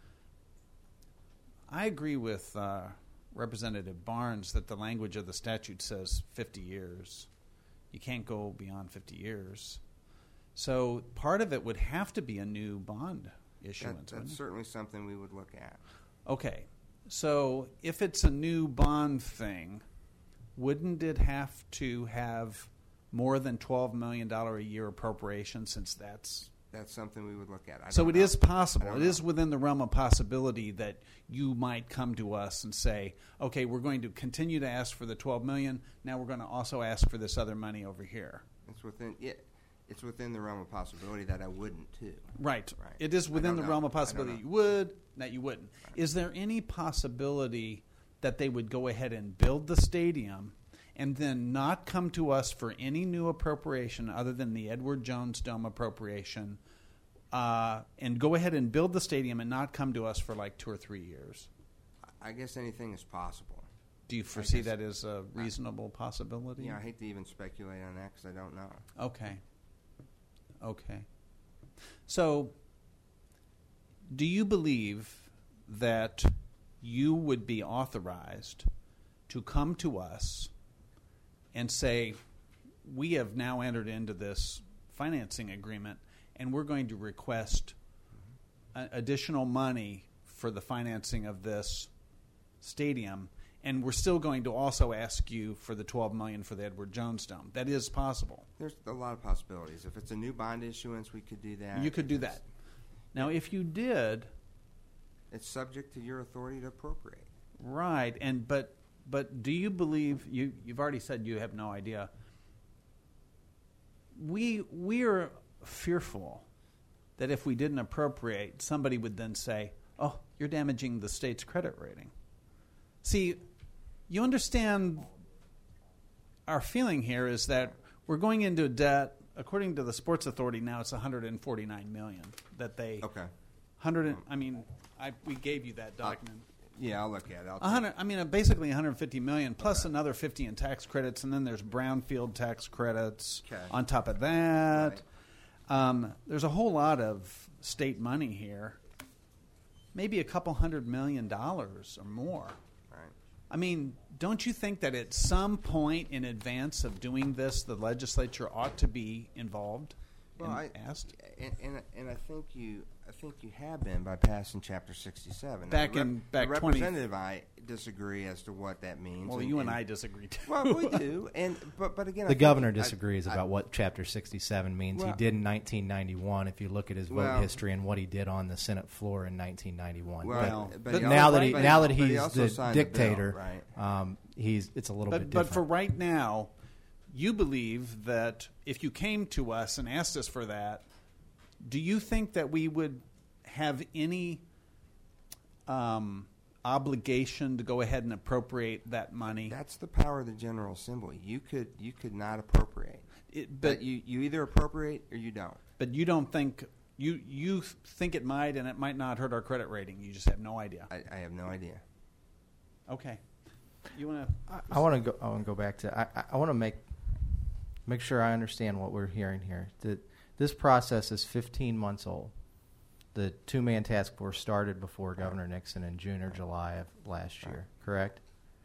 [SPEAKER 1] I agree with uh, Representative Barnes that the language of the statute says fifty years. You can't go beyond fifty years. So part of it would have to be a new bond issuance.
[SPEAKER 3] That,
[SPEAKER 1] wouldn't
[SPEAKER 3] that's
[SPEAKER 1] it?
[SPEAKER 3] certainly something we would look at.
[SPEAKER 1] Okay, so if it's a new bond thing, wouldn't it have to have more than twelve million dollars a year appropriation, since that's...
[SPEAKER 3] That's something we would look at. I
[SPEAKER 1] So
[SPEAKER 3] don't
[SPEAKER 1] it
[SPEAKER 3] know.
[SPEAKER 1] is possible.
[SPEAKER 3] I
[SPEAKER 1] It
[SPEAKER 3] don't
[SPEAKER 1] is
[SPEAKER 3] know.
[SPEAKER 1] within the realm of possibility that you might come to us and say, okay, we're going to continue to ask for the twelve million dollars. Now we're going to also ask for this other money over here.
[SPEAKER 3] It's within it. It's within the realm of possibility that I wouldn't too.
[SPEAKER 1] Right.
[SPEAKER 3] Right.
[SPEAKER 1] It is
[SPEAKER 3] I
[SPEAKER 1] within
[SPEAKER 3] don't
[SPEAKER 1] the
[SPEAKER 3] know.
[SPEAKER 1] realm of
[SPEAKER 3] I don't
[SPEAKER 1] possibility
[SPEAKER 3] know.
[SPEAKER 1] you would, that you wouldn't. Is there any possibility that they would go ahead and build the stadium and then not come to us for any new appropriation other than the Edward Jones Dome appropriation, uh, and go ahead and build the stadium and not come to us for like two or three years?
[SPEAKER 3] I guess anything is possible.
[SPEAKER 1] Do you foresee
[SPEAKER 3] guess-
[SPEAKER 1] that as a reasonable possibility?
[SPEAKER 3] Yeah, I hate to even speculate on that because I don't know.
[SPEAKER 1] Okay. Okay. So do you believe that you would be authorized to come to us and say, we have now entered into this financing agreement and we're going to request uh, additional money for the financing of this stadium, and we're still going to also ask you for the twelve million dollars for the Edward Jones Dome? That is possible.
[SPEAKER 3] There's a lot of possibilities. If it's a new bond issuance, we could do that.
[SPEAKER 1] You could do that. Now, if you did,
[SPEAKER 3] it's subject to your authority to appropriate.
[SPEAKER 1] right, and but but do you believe you? You've already said you have no idea. We we are fearful that if we didn't appropriate, somebody would then say, "Oh, you're damaging the state's credit rating." See, you understand our feeling here is that we're going into debt. According to the Sports Authority, now it's one hundred forty-nine million dollars that they.
[SPEAKER 3] Okay.
[SPEAKER 1] one hundred. I mean, I we gave you that document.
[SPEAKER 3] Yeah, I'll look at it. I'll
[SPEAKER 1] one hundred. I mean, uh, basically one hundred fifty million plus okay. another fifty in tax credits, and then there's brownfield tax credits
[SPEAKER 3] okay.
[SPEAKER 1] on top of that.
[SPEAKER 3] Right.
[SPEAKER 1] Um, there's a whole lot of state money here. Maybe a couple hundred million dollars or more.
[SPEAKER 3] Right.
[SPEAKER 1] I mean, don't you think that at some point in advance of doing this, the legislature ought to be involved
[SPEAKER 3] well,
[SPEAKER 1] and
[SPEAKER 3] I,
[SPEAKER 1] asked?
[SPEAKER 3] And, and and I think you I think you have been by passing Chapter sixty-seven.
[SPEAKER 1] Back
[SPEAKER 3] the
[SPEAKER 1] in back
[SPEAKER 3] the
[SPEAKER 1] twenty.
[SPEAKER 3] Representative, I disagree as to what that means.
[SPEAKER 1] Well,
[SPEAKER 3] and,
[SPEAKER 1] you and,
[SPEAKER 3] and
[SPEAKER 1] I disagree too.
[SPEAKER 3] Well, we do, and but but again,
[SPEAKER 4] the
[SPEAKER 3] I
[SPEAKER 4] governor
[SPEAKER 3] think,
[SPEAKER 4] disagrees
[SPEAKER 3] I,
[SPEAKER 4] about
[SPEAKER 3] I,
[SPEAKER 4] what Chapter sixty-seven means.
[SPEAKER 3] Well,
[SPEAKER 4] he did in nineteen ninety-one. If you look at his vote
[SPEAKER 3] well,
[SPEAKER 4] history and what he did on the Senate floor in nineteen ninety-one,
[SPEAKER 3] well,
[SPEAKER 4] but,
[SPEAKER 3] but
[SPEAKER 4] but
[SPEAKER 3] he
[SPEAKER 4] now
[SPEAKER 3] also-
[SPEAKER 4] that he
[SPEAKER 3] but
[SPEAKER 4] now that
[SPEAKER 3] but he
[SPEAKER 4] he's
[SPEAKER 3] also
[SPEAKER 4] the
[SPEAKER 3] signed the bill,
[SPEAKER 4] dictator,
[SPEAKER 3] right?
[SPEAKER 4] um, he's it's a little
[SPEAKER 1] but,
[SPEAKER 4] bit
[SPEAKER 1] but
[SPEAKER 4] different.
[SPEAKER 1] for right now, you believe that if you came to us and asked us for that, do you think that we would have any um, obligation to go ahead and appropriate that money?
[SPEAKER 3] That's the power of the General Assembly. You could you could not appropriate,
[SPEAKER 1] It,
[SPEAKER 3] but
[SPEAKER 1] but
[SPEAKER 3] you, you either appropriate or you don't.
[SPEAKER 1] but you don't think you you think it might, and it might not hurt our credit rating. You just have no idea.
[SPEAKER 3] I, I have no idea.
[SPEAKER 1] Okay, you want to?
[SPEAKER 4] I, I want to go. I want to go back to. I, I want to make make sure I understand what we're hearing here. That this process is fifteen months old. The two-man task force started before Governor Nixon in June or July of last year. Correct?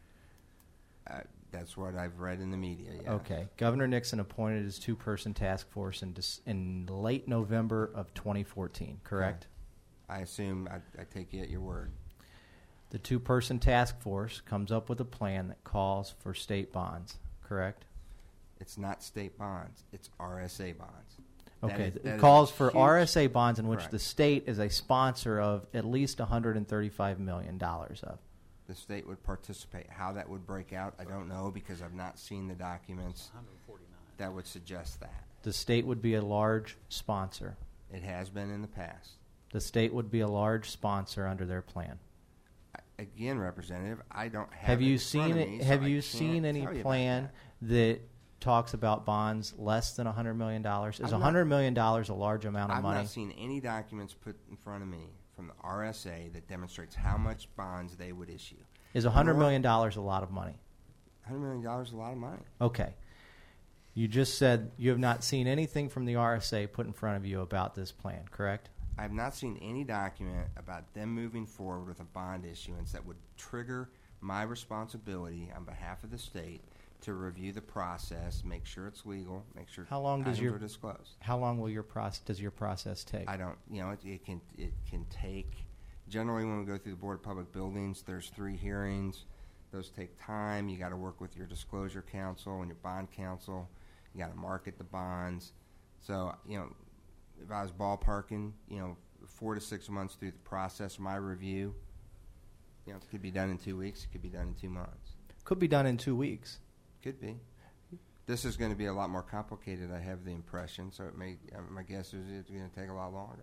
[SPEAKER 3] Uh, that's what I've read in the media. Yeah.
[SPEAKER 4] Okay. Governor Nixon appointed his two-person task force in dis- in late November of twenty fourteen. Correct?
[SPEAKER 3] I assume I, I take you at your word.
[SPEAKER 4] The two-person task force comes up with a plan that calls for state bonds. Correct?
[SPEAKER 3] It's not state bonds. It's R S A bonds.
[SPEAKER 4] Okay,
[SPEAKER 3] That is-
[SPEAKER 4] it
[SPEAKER 3] that is
[SPEAKER 4] calls
[SPEAKER 3] a
[SPEAKER 4] for
[SPEAKER 3] huge-
[SPEAKER 4] R S A bonds in which
[SPEAKER 3] Correct.
[SPEAKER 4] the state is a sponsor of at least one hundred thirty-five million dollars of.
[SPEAKER 3] The state would participate. How that would break out, I don't know because I've not seen the documents
[SPEAKER 1] one hundred forty-nine.
[SPEAKER 3] that would suggest that.
[SPEAKER 4] The state would be a large sponsor.
[SPEAKER 3] It has been in the past.
[SPEAKER 4] The state would be a large sponsor under their plan.
[SPEAKER 3] I- Again, Representative, I don't have.
[SPEAKER 4] Have
[SPEAKER 3] it
[SPEAKER 4] you
[SPEAKER 3] in front
[SPEAKER 4] seen
[SPEAKER 3] of
[SPEAKER 4] it?
[SPEAKER 3] me, so
[SPEAKER 4] Have
[SPEAKER 3] I
[SPEAKER 4] you
[SPEAKER 3] can't
[SPEAKER 4] seen any
[SPEAKER 3] tell you about
[SPEAKER 4] plan
[SPEAKER 3] that.
[SPEAKER 4] that talks about bonds less than one hundred million dollars? Is
[SPEAKER 3] I've
[SPEAKER 4] one hundred million dollars a large amount of
[SPEAKER 3] I've
[SPEAKER 4] money?
[SPEAKER 3] not seen any documents put in front of me from the R S A that demonstrates how much bonds they would issue.
[SPEAKER 4] Is one hundred
[SPEAKER 3] Nor-
[SPEAKER 4] million dollars a lot of money?
[SPEAKER 3] one hundred million dollars is a lot of money.
[SPEAKER 4] Okay. You just said you have not seen anything from the R S A put in front of you about this plan, correct?
[SPEAKER 3] I have not seen any document about them moving forward with a bond issuance that would trigger my responsibility on behalf of the state to review the process, make sure it's legal, make sure
[SPEAKER 4] How long does
[SPEAKER 3] items
[SPEAKER 4] your-
[SPEAKER 3] are disclosed.
[SPEAKER 4] How long will your process does your process take?
[SPEAKER 3] I don't, you know, it, it can it can take. Generally, when we go through the Board of Public Buildings, there's three hearings. Those take time. You got to work with your disclosure counsel and your bond counsel. You got to market the bonds. So, you know, if I was ballparking, you know, four to six months through the process of my review, you know, it could be done in two weeks. It could be done in two months.
[SPEAKER 4] Could be done in two weeks.
[SPEAKER 3] Could be. This is going to be a lot more complicated, I have the impression. So it may, uh, my guess is it's going to take a lot longer.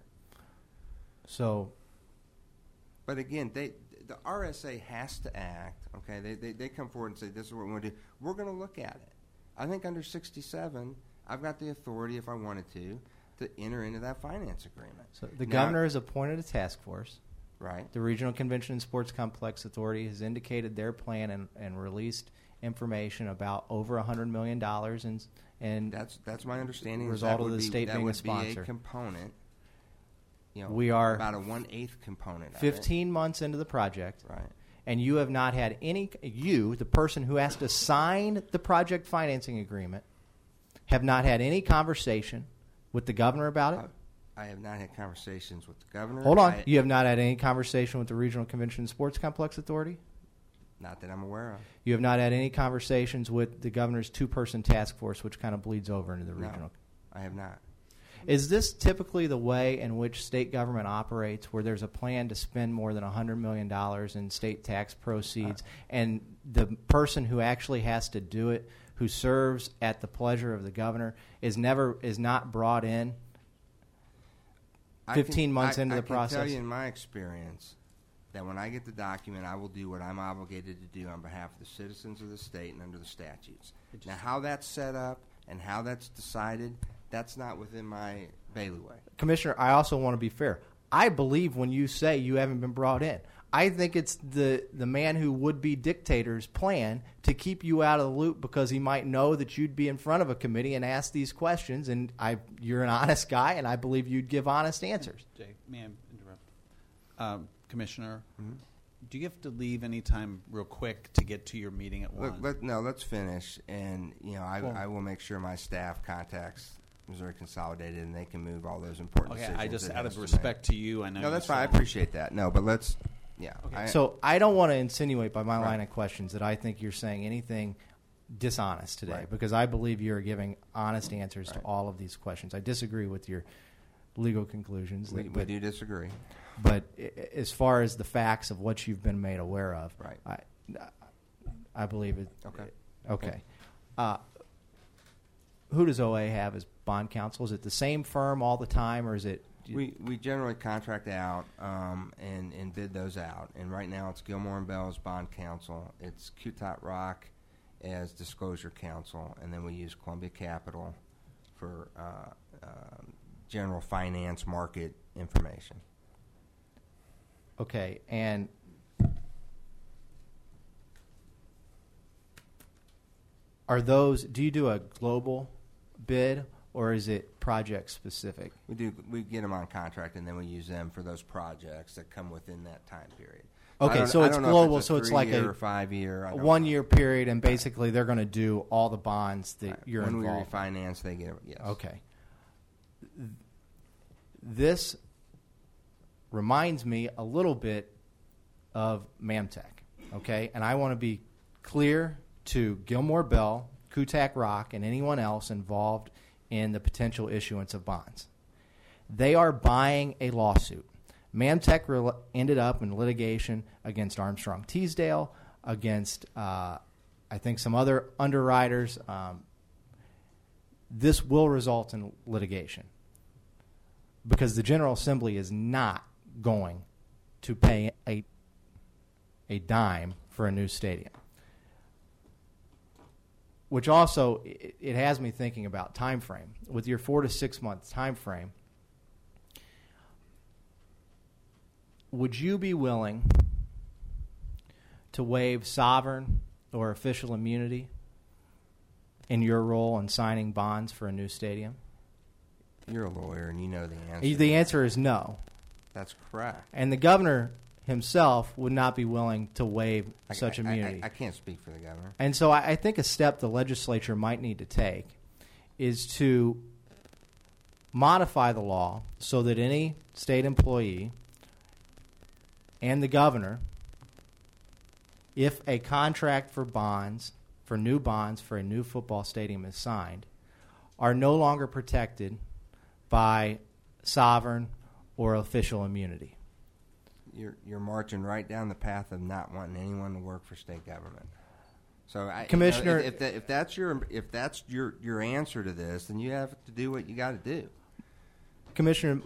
[SPEAKER 4] So,
[SPEAKER 3] But again, they, the R S A has to act. Okay, they, they they come forward and say, "This is what we want to do." We're going to look at it. I think under sixty-seven, I've got the authority, if I wanted to, to enter into that finance agreement.
[SPEAKER 4] so the
[SPEAKER 3] Now-
[SPEAKER 4] governor has appointed a task force.
[SPEAKER 3] Right.
[SPEAKER 4] The Regional Convention and Sports Complex Authority has indicated their plan and, and released information about over one hundred million dollars in, and
[SPEAKER 3] That's that's my understanding. is
[SPEAKER 4] Result
[SPEAKER 3] that
[SPEAKER 4] of
[SPEAKER 3] would
[SPEAKER 4] the
[SPEAKER 3] be,
[SPEAKER 4] state
[SPEAKER 3] that
[SPEAKER 4] being a
[SPEAKER 3] would
[SPEAKER 4] sponsor.
[SPEAKER 3] be a component. you know,
[SPEAKER 4] We are
[SPEAKER 3] about a one-eighth component
[SPEAKER 4] fifteen months into the project,
[SPEAKER 3] of it. Right.
[SPEAKER 4] and you have not had any, you, the person who has to sign the project financing agreement, have not had any conversation with the governor about it?
[SPEAKER 3] I have not had conversations with the governor.
[SPEAKER 4] Hold on.
[SPEAKER 3] I,
[SPEAKER 4] You have not had any conversation with the Regional Convention and Sports Complex Authority?
[SPEAKER 3] Not that I'm aware of.
[SPEAKER 4] You have not had any conversations with the governor's two-person task force, which kind of bleeds over into the
[SPEAKER 3] No,
[SPEAKER 4] regional.
[SPEAKER 3] I have not.
[SPEAKER 4] Is this typically the way in which state government operates, where there's a plan to spend more than one hundred million dollars in state tax proceeds, uh, and the person who actually has to do it, who serves at the pleasure of the governor, is never is not brought in fifteen
[SPEAKER 3] I can,
[SPEAKER 4] months
[SPEAKER 3] I,
[SPEAKER 4] into
[SPEAKER 3] I
[SPEAKER 4] the
[SPEAKER 3] can
[SPEAKER 4] process?
[SPEAKER 3] tell you in my experience that when I get the document, I will do what I'm obligated to do on behalf of the citizens of the state and under the statutes. Now, how that's set up and how that's decided, that's not within my bailiwick.
[SPEAKER 4] Commissioner, I also want to be fair. I believe when you say you haven't been brought in. I think it's the, the man who would be dictator's plan to keep you out of the loop because he might know that you'd be in front of a committee and ask these questions, and I you're an honest guy, and I believe you'd give honest answers.
[SPEAKER 1] Jay, may I interrupt? Um, Commissioner,
[SPEAKER 3] Mm-hmm.
[SPEAKER 1] do you have to leave any time real quick to get to your meeting at
[SPEAKER 3] Look,
[SPEAKER 1] one?
[SPEAKER 3] let, no, let's finish, and you know, I,
[SPEAKER 4] Well-
[SPEAKER 3] I will make sure my staff contacts Missouri Consolidated, and they can move all those important
[SPEAKER 1] Okay,
[SPEAKER 3] decisions.
[SPEAKER 1] I just,
[SPEAKER 3] it
[SPEAKER 1] out
[SPEAKER 3] has
[SPEAKER 1] of
[SPEAKER 3] to
[SPEAKER 1] respect to you, I know.
[SPEAKER 3] make. No,
[SPEAKER 1] you
[SPEAKER 3] that's fine. I
[SPEAKER 1] said-
[SPEAKER 3] appreciate that. No, but let's, yeah. I,
[SPEAKER 4] So I don't want to insinuate by my
[SPEAKER 3] Right.
[SPEAKER 4] line of questions that I think you're saying anything dishonest today,
[SPEAKER 3] Right.
[SPEAKER 4] because I believe you're giving honest answers to
[SPEAKER 3] Right.
[SPEAKER 4] all of these questions. I disagree with your legal conclusions,
[SPEAKER 3] we,
[SPEAKER 4] that-
[SPEAKER 3] we
[SPEAKER 4] but,
[SPEAKER 3] do disagree.
[SPEAKER 4] but i- as far as the facts of what you've been made aware of,
[SPEAKER 3] Right.
[SPEAKER 4] I, I believe it.
[SPEAKER 3] Okay.
[SPEAKER 4] Okay. Uh, who does O A have as bond counsel? Is it the same firm all the time, or is it?
[SPEAKER 3] We we generally contract out um, and and bid those out. And right now it's Gilmore and Bell as bond counsel. It's Q-Tot Rock as disclosure counsel, and then we use Columbia Capital for uh, um general finance market information.
[SPEAKER 4] Okay, and are those? Do you do a global bid, or is it project specific?
[SPEAKER 3] We do we get them on contract, and then we use them for those projects that come within that time period.
[SPEAKER 4] Okay,
[SPEAKER 3] I don't-
[SPEAKER 4] so
[SPEAKER 3] I
[SPEAKER 4] it's
[SPEAKER 3] don't know if
[SPEAKER 4] global,
[SPEAKER 3] a
[SPEAKER 4] so it's like
[SPEAKER 3] three-year
[SPEAKER 4] a
[SPEAKER 3] or five year, I don't
[SPEAKER 4] one
[SPEAKER 3] know.
[SPEAKER 4] year period, and basically they're going to do all the bonds that
[SPEAKER 3] Right.
[SPEAKER 4] you're
[SPEAKER 3] when
[SPEAKER 4] involved.
[SPEAKER 3] we refinance, they get it. Yes.
[SPEAKER 4] Okay. This reminds me a little bit of Mamtech, okay? And I want to be clear to Gilmore Bell, Kutak Rock, and anyone else involved in the potential issuance of bonds. They are buying a lawsuit. Mamtech re- ended up in litigation against Armstrong Teasdale, against, uh, I think, some other underwriters. Um, this will result in litigation because the General Assembly is not going to pay a, a dime for a new stadium. Which also, it, it has me thinking about time frame. With your four to six month time frame, would you be willing to waive sovereign or official immunity in your role in signing bonds for a new stadium?
[SPEAKER 3] You're a lawyer, and you know the answer.
[SPEAKER 4] The answer is no.
[SPEAKER 3] That's correct.
[SPEAKER 4] And the governor himself would not be willing to waive
[SPEAKER 3] I-
[SPEAKER 4] such
[SPEAKER 3] I,
[SPEAKER 4] immunity.
[SPEAKER 3] I, I can't speak for the governor.
[SPEAKER 4] And so I, I think a step the legislature might need to take is to modify the law so that any state employee and the governor, if a contract for bonds, for new bonds for a new football stadium is signed, are no longer protected by sovereign or official immunity.
[SPEAKER 3] You're you're marching right down the path of not wanting anyone to work for state government. So, I,
[SPEAKER 4] Commissioner-
[SPEAKER 3] you know, if, if, that, if that's your if that's your your answer to this, then you have to do what you got to do.
[SPEAKER 4] Commissioner,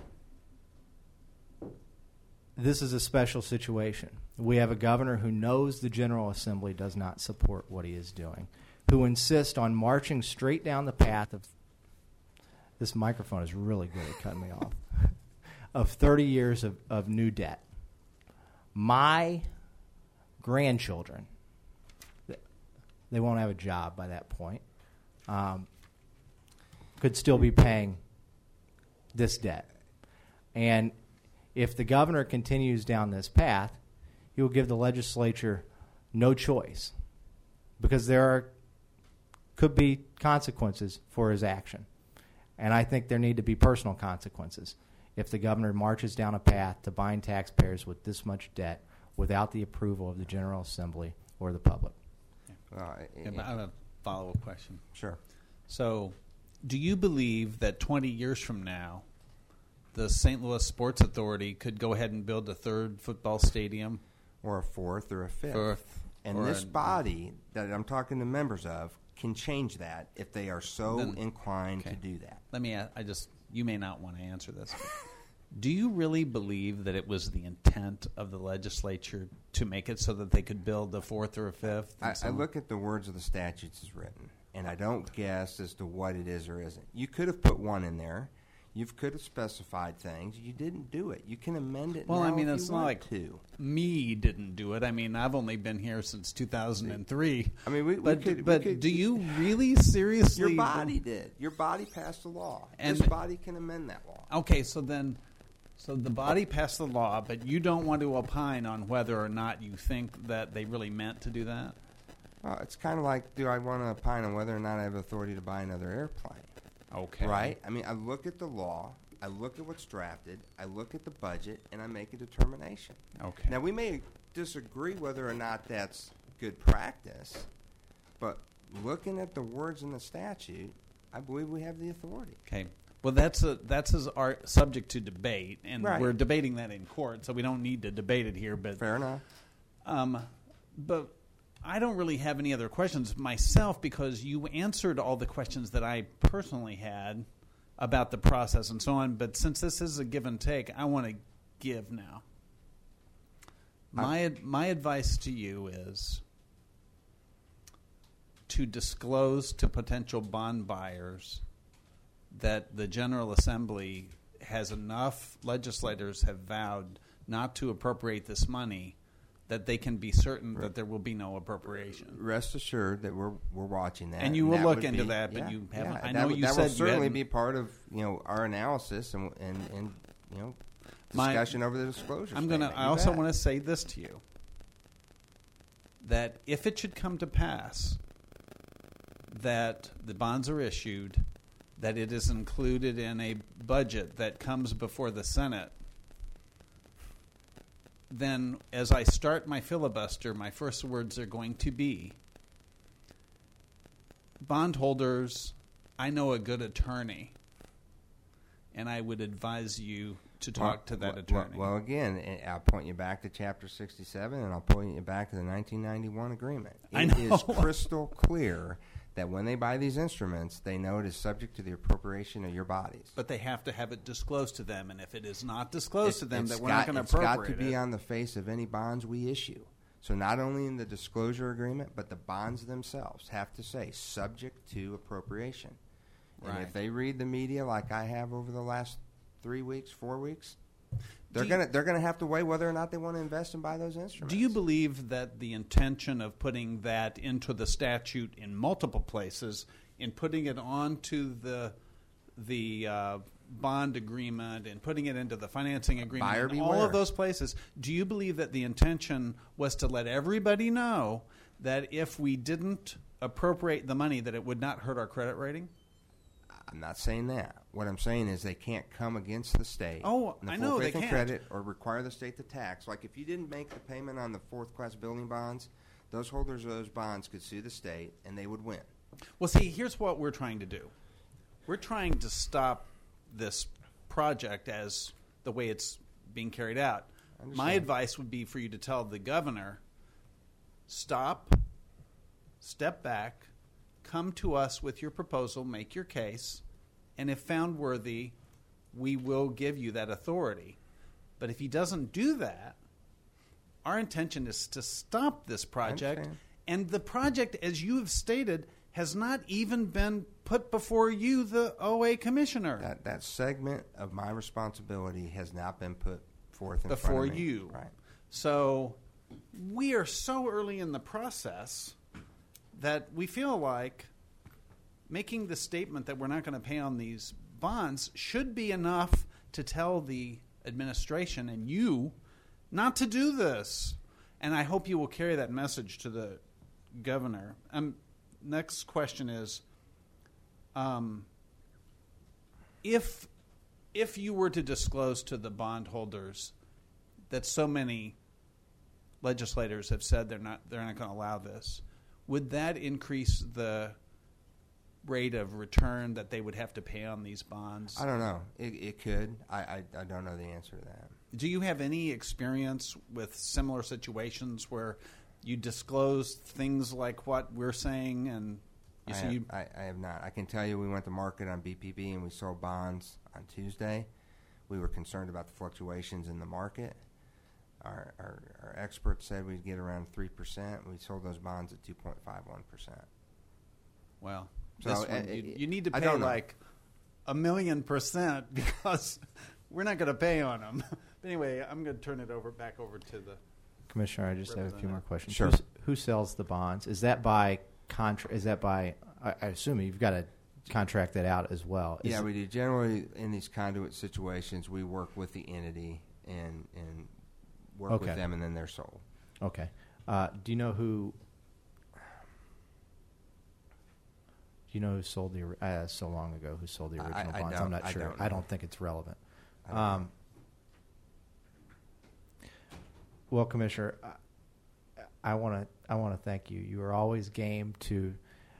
[SPEAKER 4] this is a special situation. We have a governor who knows the General Assembly does not support what he is doing, who insists on marching straight down the path of, this microphone is really good at cutting me off, of thirty years of, of new debt. My grandchildren, they won't have a job by that point, um, could still be paying this debt. And if the governor continues down this path, he will give the legislature no choice, because there are could be consequences for his action. And I think there need to be personal consequences if the governor marches down a path to bind taxpayers with this much debt without the approval of the General Assembly or the public.
[SPEAKER 3] Uh,
[SPEAKER 1] Yeah, but I have a follow-up question.
[SPEAKER 3] Sure.
[SPEAKER 1] So, do you believe that twenty years from now, the Saint Louis Sports Authority could go ahead and build a third football stadium?
[SPEAKER 3] Or a fourth or a fifth.
[SPEAKER 1] Fourth,
[SPEAKER 3] and
[SPEAKER 1] or
[SPEAKER 3] this
[SPEAKER 1] a-
[SPEAKER 3] body that I'm talking to members of can change that if they are so
[SPEAKER 1] Then-
[SPEAKER 3] inclined
[SPEAKER 1] okay.
[SPEAKER 3] to do that.
[SPEAKER 1] Let me ask, I just, you may not want to answer this. But do you really believe that it was the intent of the legislature to make it so that they could build a fourth or a fifth? and
[SPEAKER 3] I,
[SPEAKER 1] so
[SPEAKER 3] I
[SPEAKER 1] on?
[SPEAKER 3] look at the words of the statutes as written, and I don't guess as to what it is or isn't. You could have put one in there. You could have specified things. You didn't do it. You can amend it
[SPEAKER 1] Well,
[SPEAKER 3] now
[SPEAKER 1] I mean,
[SPEAKER 3] if
[SPEAKER 1] it's
[SPEAKER 3] you
[SPEAKER 1] not
[SPEAKER 3] want
[SPEAKER 1] like
[SPEAKER 3] to.
[SPEAKER 1] me didn't do it. I mean, I've only been here since two thousand three.
[SPEAKER 3] I mean, we, we
[SPEAKER 1] But,
[SPEAKER 3] could. we
[SPEAKER 1] but
[SPEAKER 3] could-
[SPEAKER 1] do you really seriously?
[SPEAKER 3] Your body did. Your body passed a law.
[SPEAKER 1] And-
[SPEAKER 3] this body can amend that law.
[SPEAKER 1] Okay, so then, so the body passed the law, but you don't want to opine on whether or not you think that they really meant to do that?
[SPEAKER 3] Uh, it's kind of like, do I want to opine on whether or not I have authority to buy another airplane?
[SPEAKER 1] Okay.
[SPEAKER 3] Right? I mean, I look at the law, I look at what's drafted, I look at the budget, and I make a determination.
[SPEAKER 1] Okay.
[SPEAKER 3] Now, we may disagree whether or not that's good practice, but looking at the words in the statute, I believe we have the authority.
[SPEAKER 1] Okay. Well, that's a that's as our subject to debate, and
[SPEAKER 3] Right.
[SPEAKER 1] we're debating that in court, so we don't need to debate it here. But
[SPEAKER 3] Fair enough.
[SPEAKER 1] Um, but I don't really have any other questions myself, because you answered all the questions that I personally had about the process and so on. But since this is a give and take, I want to give now. My ad- my advice to you is to disclose to potential bond buyers that the General Assembly has enough legislators have vowed not to appropriate this money, that they can be certain that there will be no appropriation.
[SPEAKER 3] Rest assured that we're we're watching that,
[SPEAKER 1] And you will
[SPEAKER 3] that
[SPEAKER 1] look
[SPEAKER 3] would
[SPEAKER 1] into
[SPEAKER 3] be-
[SPEAKER 1] that, but
[SPEAKER 3] yeah,
[SPEAKER 1] you haven't-
[SPEAKER 3] yeah,
[SPEAKER 1] I
[SPEAKER 3] that
[SPEAKER 1] know
[SPEAKER 3] would-
[SPEAKER 1] you
[SPEAKER 3] that
[SPEAKER 1] said
[SPEAKER 3] will
[SPEAKER 1] you
[SPEAKER 3] certainly
[SPEAKER 1] hadn't-
[SPEAKER 3] be part of you know our analysis and and, and you know
[SPEAKER 1] My-
[SPEAKER 3] discussion over the disclosure.
[SPEAKER 1] I'm gonna.
[SPEAKER 3] statement.
[SPEAKER 1] I
[SPEAKER 3] You
[SPEAKER 1] also
[SPEAKER 3] bet.
[SPEAKER 1] want to say this to you: that if it should come to pass that the bonds are issued, that it is included in a budget that comes before the Senate, then as I start my filibuster, my first words are going to be, bondholders, I know a good attorney, and I would advise you to talk
[SPEAKER 3] Well-
[SPEAKER 1] to that
[SPEAKER 3] well-
[SPEAKER 1] attorney.
[SPEAKER 3] Well, again, eh, I'll point you back to Chapter sixty-seven, and I'll point you back to the nineteen ninety-one agreement. It
[SPEAKER 1] I know.
[SPEAKER 3] is crystal clear that when they buy these instruments, they know it is subject to the appropriation of your bodies.
[SPEAKER 1] But they have to have it disclosed to them, and if it is not disclosed to them,
[SPEAKER 3] It's
[SPEAKER 1] that we're
[SPEAKER 3] got-
[SPEAKER 1] not going to
[SPEAKER 3] It's got
[SPEAKER 1] appropriate
[SPEAKER 3] to be
[SPEAKER 1] it.
[SPEAKER 3] on the face of any bonds we issue. So not only in the disclosure agreement, but the bonds themselves have to say subject to appropriation. And
[SPEAKER 1] Right.
[SPEAKER 3] if they read the media like I have over the last three weeks, four weeks, they're
[SPEAKER 1] Do you-
[SPEAKER 3] gonna they're gonna have to weigh whether or not they want to invest and buy those instruments.
[SPEAKER 1] Do you believe that the intention of putting that into the statute in multiple places, in putting it onto the the uh, bond agreement and putting it into the financing agreement,
[SPEAKER 3] Buyer
[SPEAKER 1] and all
[SPEAKER 3] beware.
[SPEAKER 1] of those places, do you believe that the intention was to let everybody know that if we didn't appropriate the money, that it would not hurt our credit rating?
[SPEAKER 3] I'm not saying that. What I'm saying is they can't come against the state.
[SPEAKER 1] Oh,
[SPEAKER 3] in the
[SPEAKER 1] I
[SPEAKER 3] full
[SPEAKER 1] know they
[SPEAKER 3] faith and
[SPEAKER 1] can't.
[SPEAKER 3] credit or require the state to tax. Like if you didn't make the payment on the fourth class building bonds, those holders of those bonds could sue the state and they would win.
[SPEAKER 1] Well, see, here's what we're trying to do. We're trying to stop this project as the way it's being carried out.
[SPEAKER 3] I understand.
[SPEAKER 1] My advice would be for you to tell the governor, stop, step back, come to us with your proposal, make your case, and if found worthy, we will give you that authority. But if he doesn't do that, our intention is to stop this project.
[SPEAKER 3] understand.
[SPEAKER 1] And the project, as you have stated, has not even been put before you, the O A commissioner.
[SPEAKER 3] That that segment of my responsibility has not been put forth in
[SPEAKER 1] Before
[SPEAKER 3] front of me.
[SPEAKER 1] you.
[SPEAKER 3] Right.
[SPEAKER 1] So we are so early in the process that we feel like making the statement that we're not going to pay on these bonds should be enough to tell the administration and you not to do this. And I hope you will carry that message to the governor. Um, next question is, um, if if you were to disclose to the bondholders that so many legislators have said they're not they're not going to allow this, would that increase the rate of return that they would have to pay on these bonds?
[SPEAKER 3] I don't know. It, it could. I, I I don't know the answer to that.
[SPEAKER 1] Do you have any experience with similar situations where you disclose things like what we're saying and you
[SPEAKER 3] I,
[SPEAKER 1] see
[SPEAKER 3] have,
[SPEAKER 1] you,
[SPEAKER 3] I, I have not. I can tell you we went to market on B P B and we sold bonds on Tuesday. We were concerned about the fluctuations in the market. Our, our, our experts said we'd get around three percent. We sold those bonds at two point five one percent.
[SPEAKER 1] well,
[SPEAKER 3] So,
[SPEAKER 1] this one,
[SPEAKER 3] uh,
[SPEAKER 1] you, you need to
[SPEAKER 3] I
[SPEAKER 1] pay
[SPEAKER 3] don't know.
[SPEAKER 1] like a million percent because we're not going to pay on them. But anyway, I'm going to turn it over back over to the.
[SPEAKER 4] Commissioner, I just have a few
[SPEAKER 1] Representative.
[SPEAKER 4] more questions.
[SPEAKER 3] Sure.
[SPEAKER 4] Who's, who sells the bonds? Is that by contract? Is that by? I, I assume you've got to contract that out as well. Is
[SPEAKER 3] Yeah,
[SPEAKER 4] it-
[SPEAKER 3] we do. Generally, in these conduit situations, we work with the entity and and work
[SPEAKER 4] Okay.
[SPEAKER 3] with them, and then they're sold.
[SPEAKER 4] Okay. Uh, do you know who? Do you know who sold the? Uh, so long ago, who sold the
[SPEAKER 3] I-
[SPEAKER 4] original
[SPEAKER 3] I
[SPEAKER 4] bonds?
[SPEAKER 3] don't-
[SPEAKER 4] I'm not
[SPEAKER 3] I
[SPEAKER 4] sure.
[SPEAKER 3] don't
[SPEAKER 4] I
[SPEAKER 3] know.
[SPEAKER 4] don't think it's relevant.
[SPEAKER 3] I don't
[SPEAKER 4] Um, well, Commissioner, I want to I want to thank you. You are always game to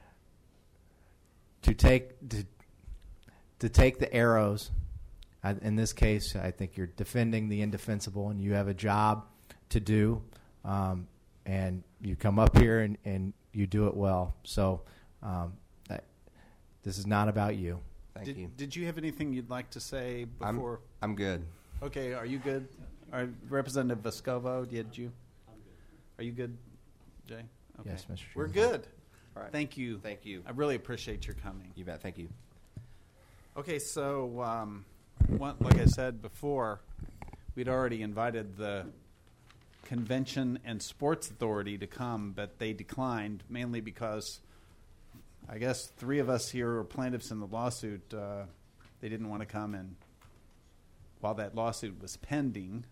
[SPEAKER 4] to take to, to take the arrows. I, in this case, I think you're defending the indefensible, and you have a job to do. Um, and you come up here and, and you do it well. So um, that, this is not about you.
[SPEAKER 3] Thank
[SPEAKER 1] Did,
[SPEAKER 3] you.
[SPEAKER 1] did you have anything you'd like to say
[SPEAKER 3] I'm,
[SPEAKER 1] before?
[SPEAKER 3] I'm good.
[SPEAKER 1] Okay, are you good? Are Representative Vescovo, did you? I'm good. Are you good, Jay? Okay.
[SPEAKER 4] Yes, Mister
[SPEAKER 1] We're
[SPEAKER 4] Chairman.
[SPEAKER 1] good.
[SPEAKER 3] All right.
[SPEAKER 1] Thank you.
[SPEAKER 3] Thank you.
[SPEAKER 1] I really appreciate your coming.
[SPEAKER 3] You bet. Thank you.
[SPEAKER 1] Okay, so um, one, like I said before, we'd already invited the Convention and Sports Authority to come, but they declined, mainly because I guess three of us here are plaintiffs in the lawsuit. Uh, they didn't want to come in while that lawsuit was pending.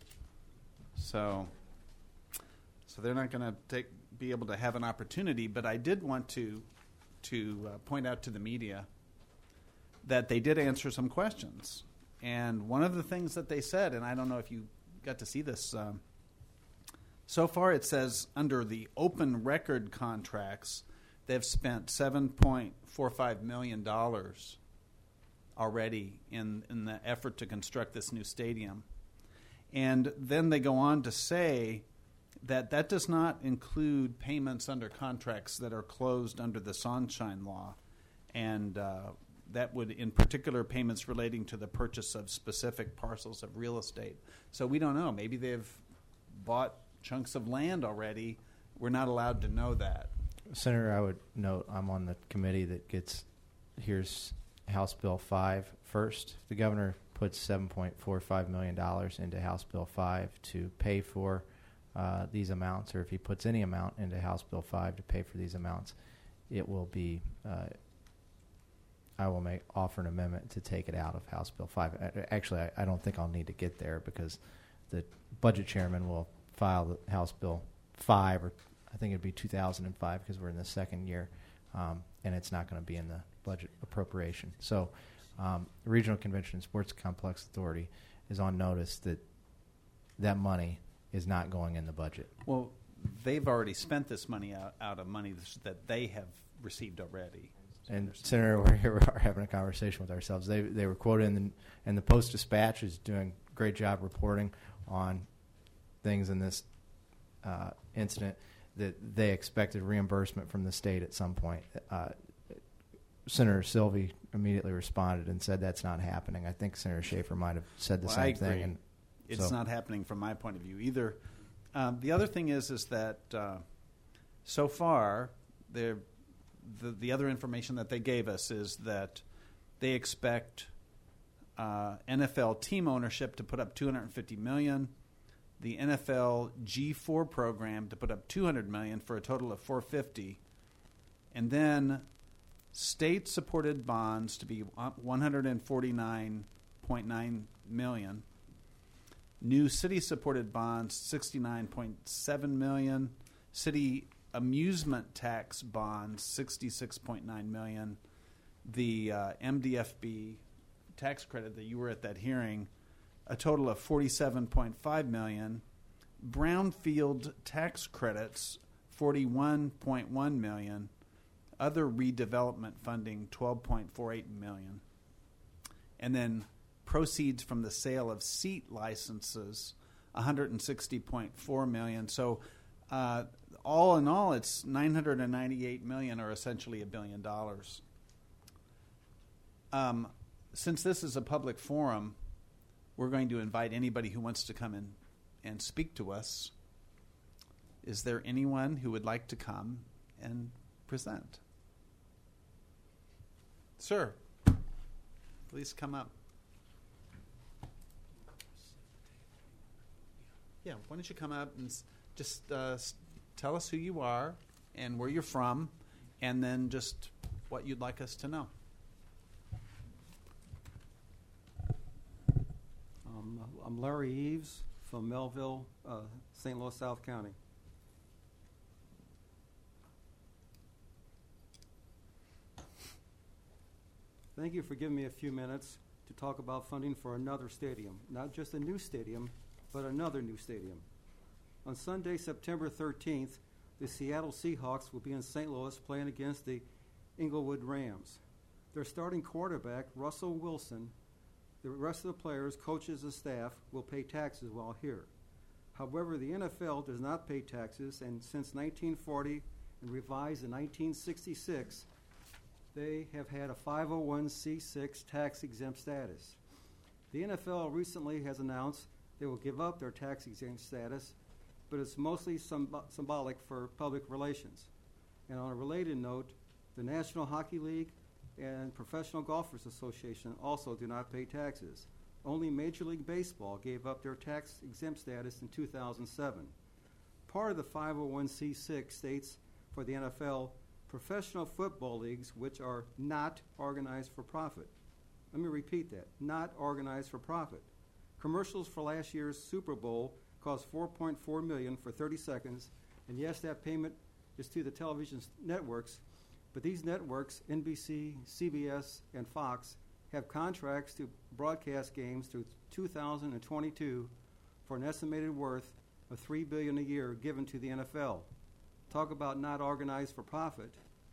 [SPEAKER 1] So, so they're not going to take be able to have an opportunity. But I did want to to uh, point out to the media that they did answer some questions. And one of the things that they said, and I don't know if you got to see this, um, so far it says under the open record contracts, they've spent seven point four five million dollars already in, in the effort to construct this new stadium. And then they go on to say that that does not include payments under contracts that are closed under the Sunshine Law. And uh, that would, in particular, payments relating to the purchase of specific parcels of real estate. So we don't know. Maybe they've bought chunks of land already. We're not allowed to know that.
[SPEAKER 4] Senator, I would note I'm on the committee that gets here's House Bill five first. The governor puts seven point four five million dollars into House Bill five to pay for uh, these amounts, or if he puts any amount into House Bill five to pay for these amounts, it will be, uh, I will make offer an amendment to take it out of House Bill five. Actually, I, I don't think I'll need to get there because the budget chairman will file the House Bill five, or I think it'd be two thousand five because we're in the second year, um, and it's not going to be in the budget appropriation. So um, the Regional Convention and Sports Complex Authority is on notice that that money is not going in the budget.
[SPEAKER 1] Well, they've already spent this money out, out of money that they have received already.
[SPEAKER 4] And Senator, we're here, we're having a conversation with ourselves. They they were quoted in the, and the Post Dispatch is doing a great job reporting on things in this uh, incident that they expected reimbursement from the state at some point. Uh, Senator Sylvie immediately responded and said that's not happening. I think Senator Schaefer might have said the
[SPEAKER 1] Well,
[SPEAKER 4] same
[SPEAKER 1] I
[SPEAKER 4] thing.
[SPEAKER 1] agree.
[SPEAKER 4] And
[SPEAKER 1] It's
[SPEAKER 4] so-
[SPEAKER 1] not happening from my point of view either. Um, the other thing is, is that uh, so far, they're The, the other information that they gave us is that they expect uh, N F L team ownership to put up two hundred fifty million dollars, the N F L G four program to put up two hundred million dollars for a total of four hundred fifty million dollars, and then state-supported bonds to be one hundred forty-nine point nine million. New city-supported bonds, sixty-nine point seven million. City amusement tax bonds, sixty-six point nine million. The uh, M D F B tax credit that you were at that hearing, a total of forty-seven point five million. Brownfield tax credits, forty-one point one million. Other redevelopment funding, twelve point four eight million. And then proceeds from the sale of seat licenses, one hundred sixty point four million. So uh, all in all, it's nine hundred ninety-eight million, or essentially a billion dollars. Um, since this is a public forum, we're going to invite anybody who wants to come in and speak to us. Is there anyone who would like to come and present? Sir, please come up. Yeah, why don't you come up and s- just uh, s- tell us who you are and where you're from, and then just what you'd like us to know.
[SPEAKER 5] Um, I'm Larry Eves from Melville, uh, Saint Louis, South County. Thank you for giving me a few minutes to talk about funding for another stadium. Not just a new stadium, but another new stadium. On Sunday, September thirteenth, the Seattle Seahawks will be in Saint Louis playing against the Inglewood Rams. Their starting quarterback, Russell Wilson, the rest of the players, coaches, and staff will pay taxes while here. However, the N F L does not pay taxes, and since nineteen forty and revised in nineteen sixty-six, they have had a five oh one c six tax-exempt status. The N F L recently has announced they will give up their tax-exempt status, but it's mostly symb- symbolic for public relations. And on a related note, the National Hockey League and Professional Golfers Association also do not pay taxes. Only Major League Baseball gave up their tax-exempt status in two thousand seven. Part of the five oh one c six states for the N F L, professional football leagues which are not organized for profit. Let me repeat that, not organized for profit. Commercials for last year's Super Bowl cost four point four million dollars for thirty seconds, and yes, that payment is to the television networks, but these networks, N B C, C B S, and Fox, have contracts to broadcast games through two thousand twenty-two for an estimated worth of three billion dollars a year given to the N F L. Talk about not organized for profit.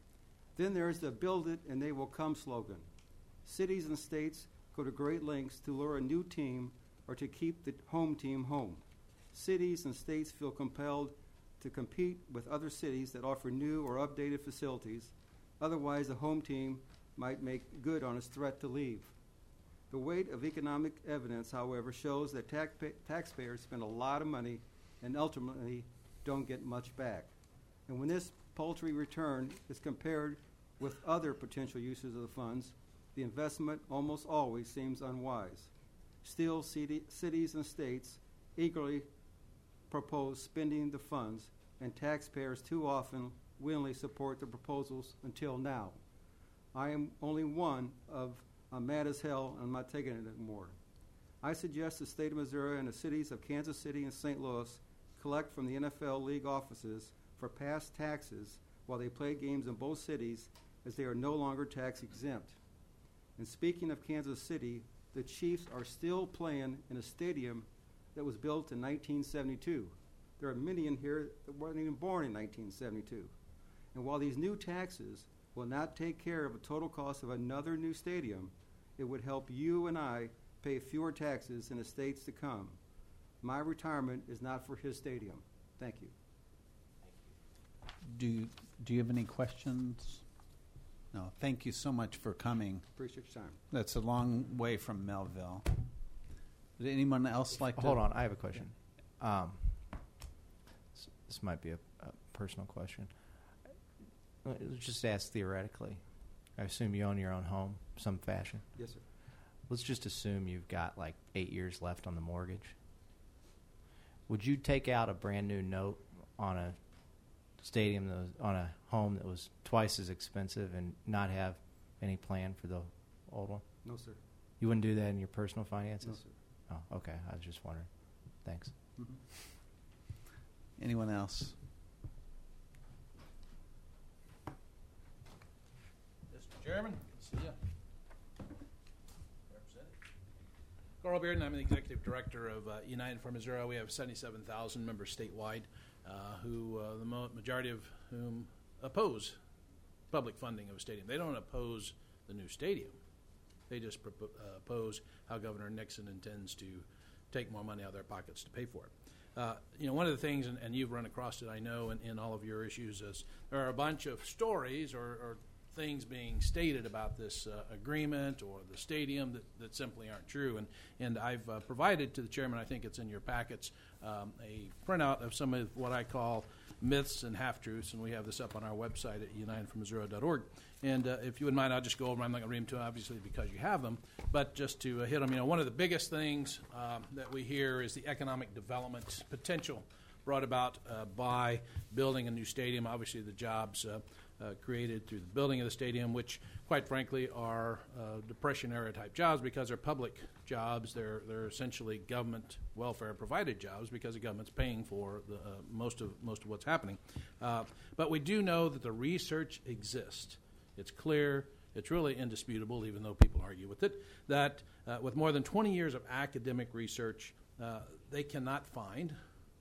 [SPEAKER 5] Then there's the build it and they will come slogan. Cities and states go to great lengths to lure a new team or to keep the home team home. Cities and states feel compelled to compete with other cities that offer new or updated facilities. Otherwise, the home team might make good on its threat to leave. The weight of economic evidence, however, shows that tax pay- taxpayers spend a lot of money and ultimately don't get much back. And when this paltry return is compared with other potential uses of the funds, the investment almost always seems unwise. Still, city, cities and states eagerly propose spending the funds, and taxpayers too often willingly support the proposals until now. I am only one of I'm mad as hell, and I'm not taking it anymore. I suggest the state of Missouri and the cities of Kansas City and Saint Louis collect from the N F L league offices for past taxes while they play games in both cities, as they are no longer tax exempt. And speaking of Kansas City, the Chiefs are still playing in a stadium that was built in nineteen seventy-two. There are many in here that weren't even born in nineteen seventy-two. And while these new taxes will not take care of the total cost of another new stadium, it would help you and I pay fewer taxes in the states to come. My retirement is not for his stadium. Thank you.
[SPEAKER 1] Do Do you have any questions? No. Thank you so much for coming.
[SPEAKER 5] Appreciate your time.
[SPEAKER 1] That's a long way from Melville. Would anyone else like to?
[SPEAKER 4] Hold on, I have a question. Um, s- this might be a, a personal question. Uh, Let's just ask theoretically. I assume you own your own home, some fashion.
[SPEAKER 5] Yes, sir.
[SPEAKER 4] Let's just assume you've got like eight years left on the mortgage. Would you take out a brand new note on a stadium that was, on a home that was twice as expensive and not have any plan for the old one?
[SPEAKER 5] No, sir.
[SPEAKER 4] You wouldn't do that in your personal finances?
[SPEAKER 5] No, sir.
[SPEAKER 4] Oh, okay. I was just wondering. Thanks.
[SPEAKER 1] Mm-hmm. Anyone else?
[SPEAKER 6] Mister Chairman, good to see you. Representative. Carl Bearden, I'm the Executive Director of uh, United for Missouri. We have seventy-seven thousand members statewide, uh, who uh, the mo- majority of whom oppose public funding of a stadium. They don't oppose the new stadium. They just propo- uh, oppose how Governor Nixon intends to take more money out of their pockets to pay for it. Uh, you know, one of the things, and, and you've run across it, I know, in, in all of your issues, is there are a bunch of stories or, or things being stated about this uh, agreement or the stadium that, that simply aren't true. And, and I've uh, provided to the chairman, I think it's in your packets, um, a printout of some of what I call myths and half-truths, and we have this up on our website at united for missouri dot org. And uh, if you wouldn't mind, I'll just go over them. I'm not going to read them to you, obviously, because you have them. But just to uh, hit them, you know, one of the biggest things um, that we hear is the economic development potential brought about uh, by building a new stadium. Obviously, the jobs uh, uh, created through the building of the stadium, which, quite frankly, are uh, Depression-era type jobs because they're public jobs. They're they're essentially government welfare-provided jobs because the government's paying for the, uh, most of most of what's happening. Uh, but we do know that the research exists. It's clear, it's really indisputable, even though people argue with it, that uh, with more than twenty years of academic research, uh, they cannot find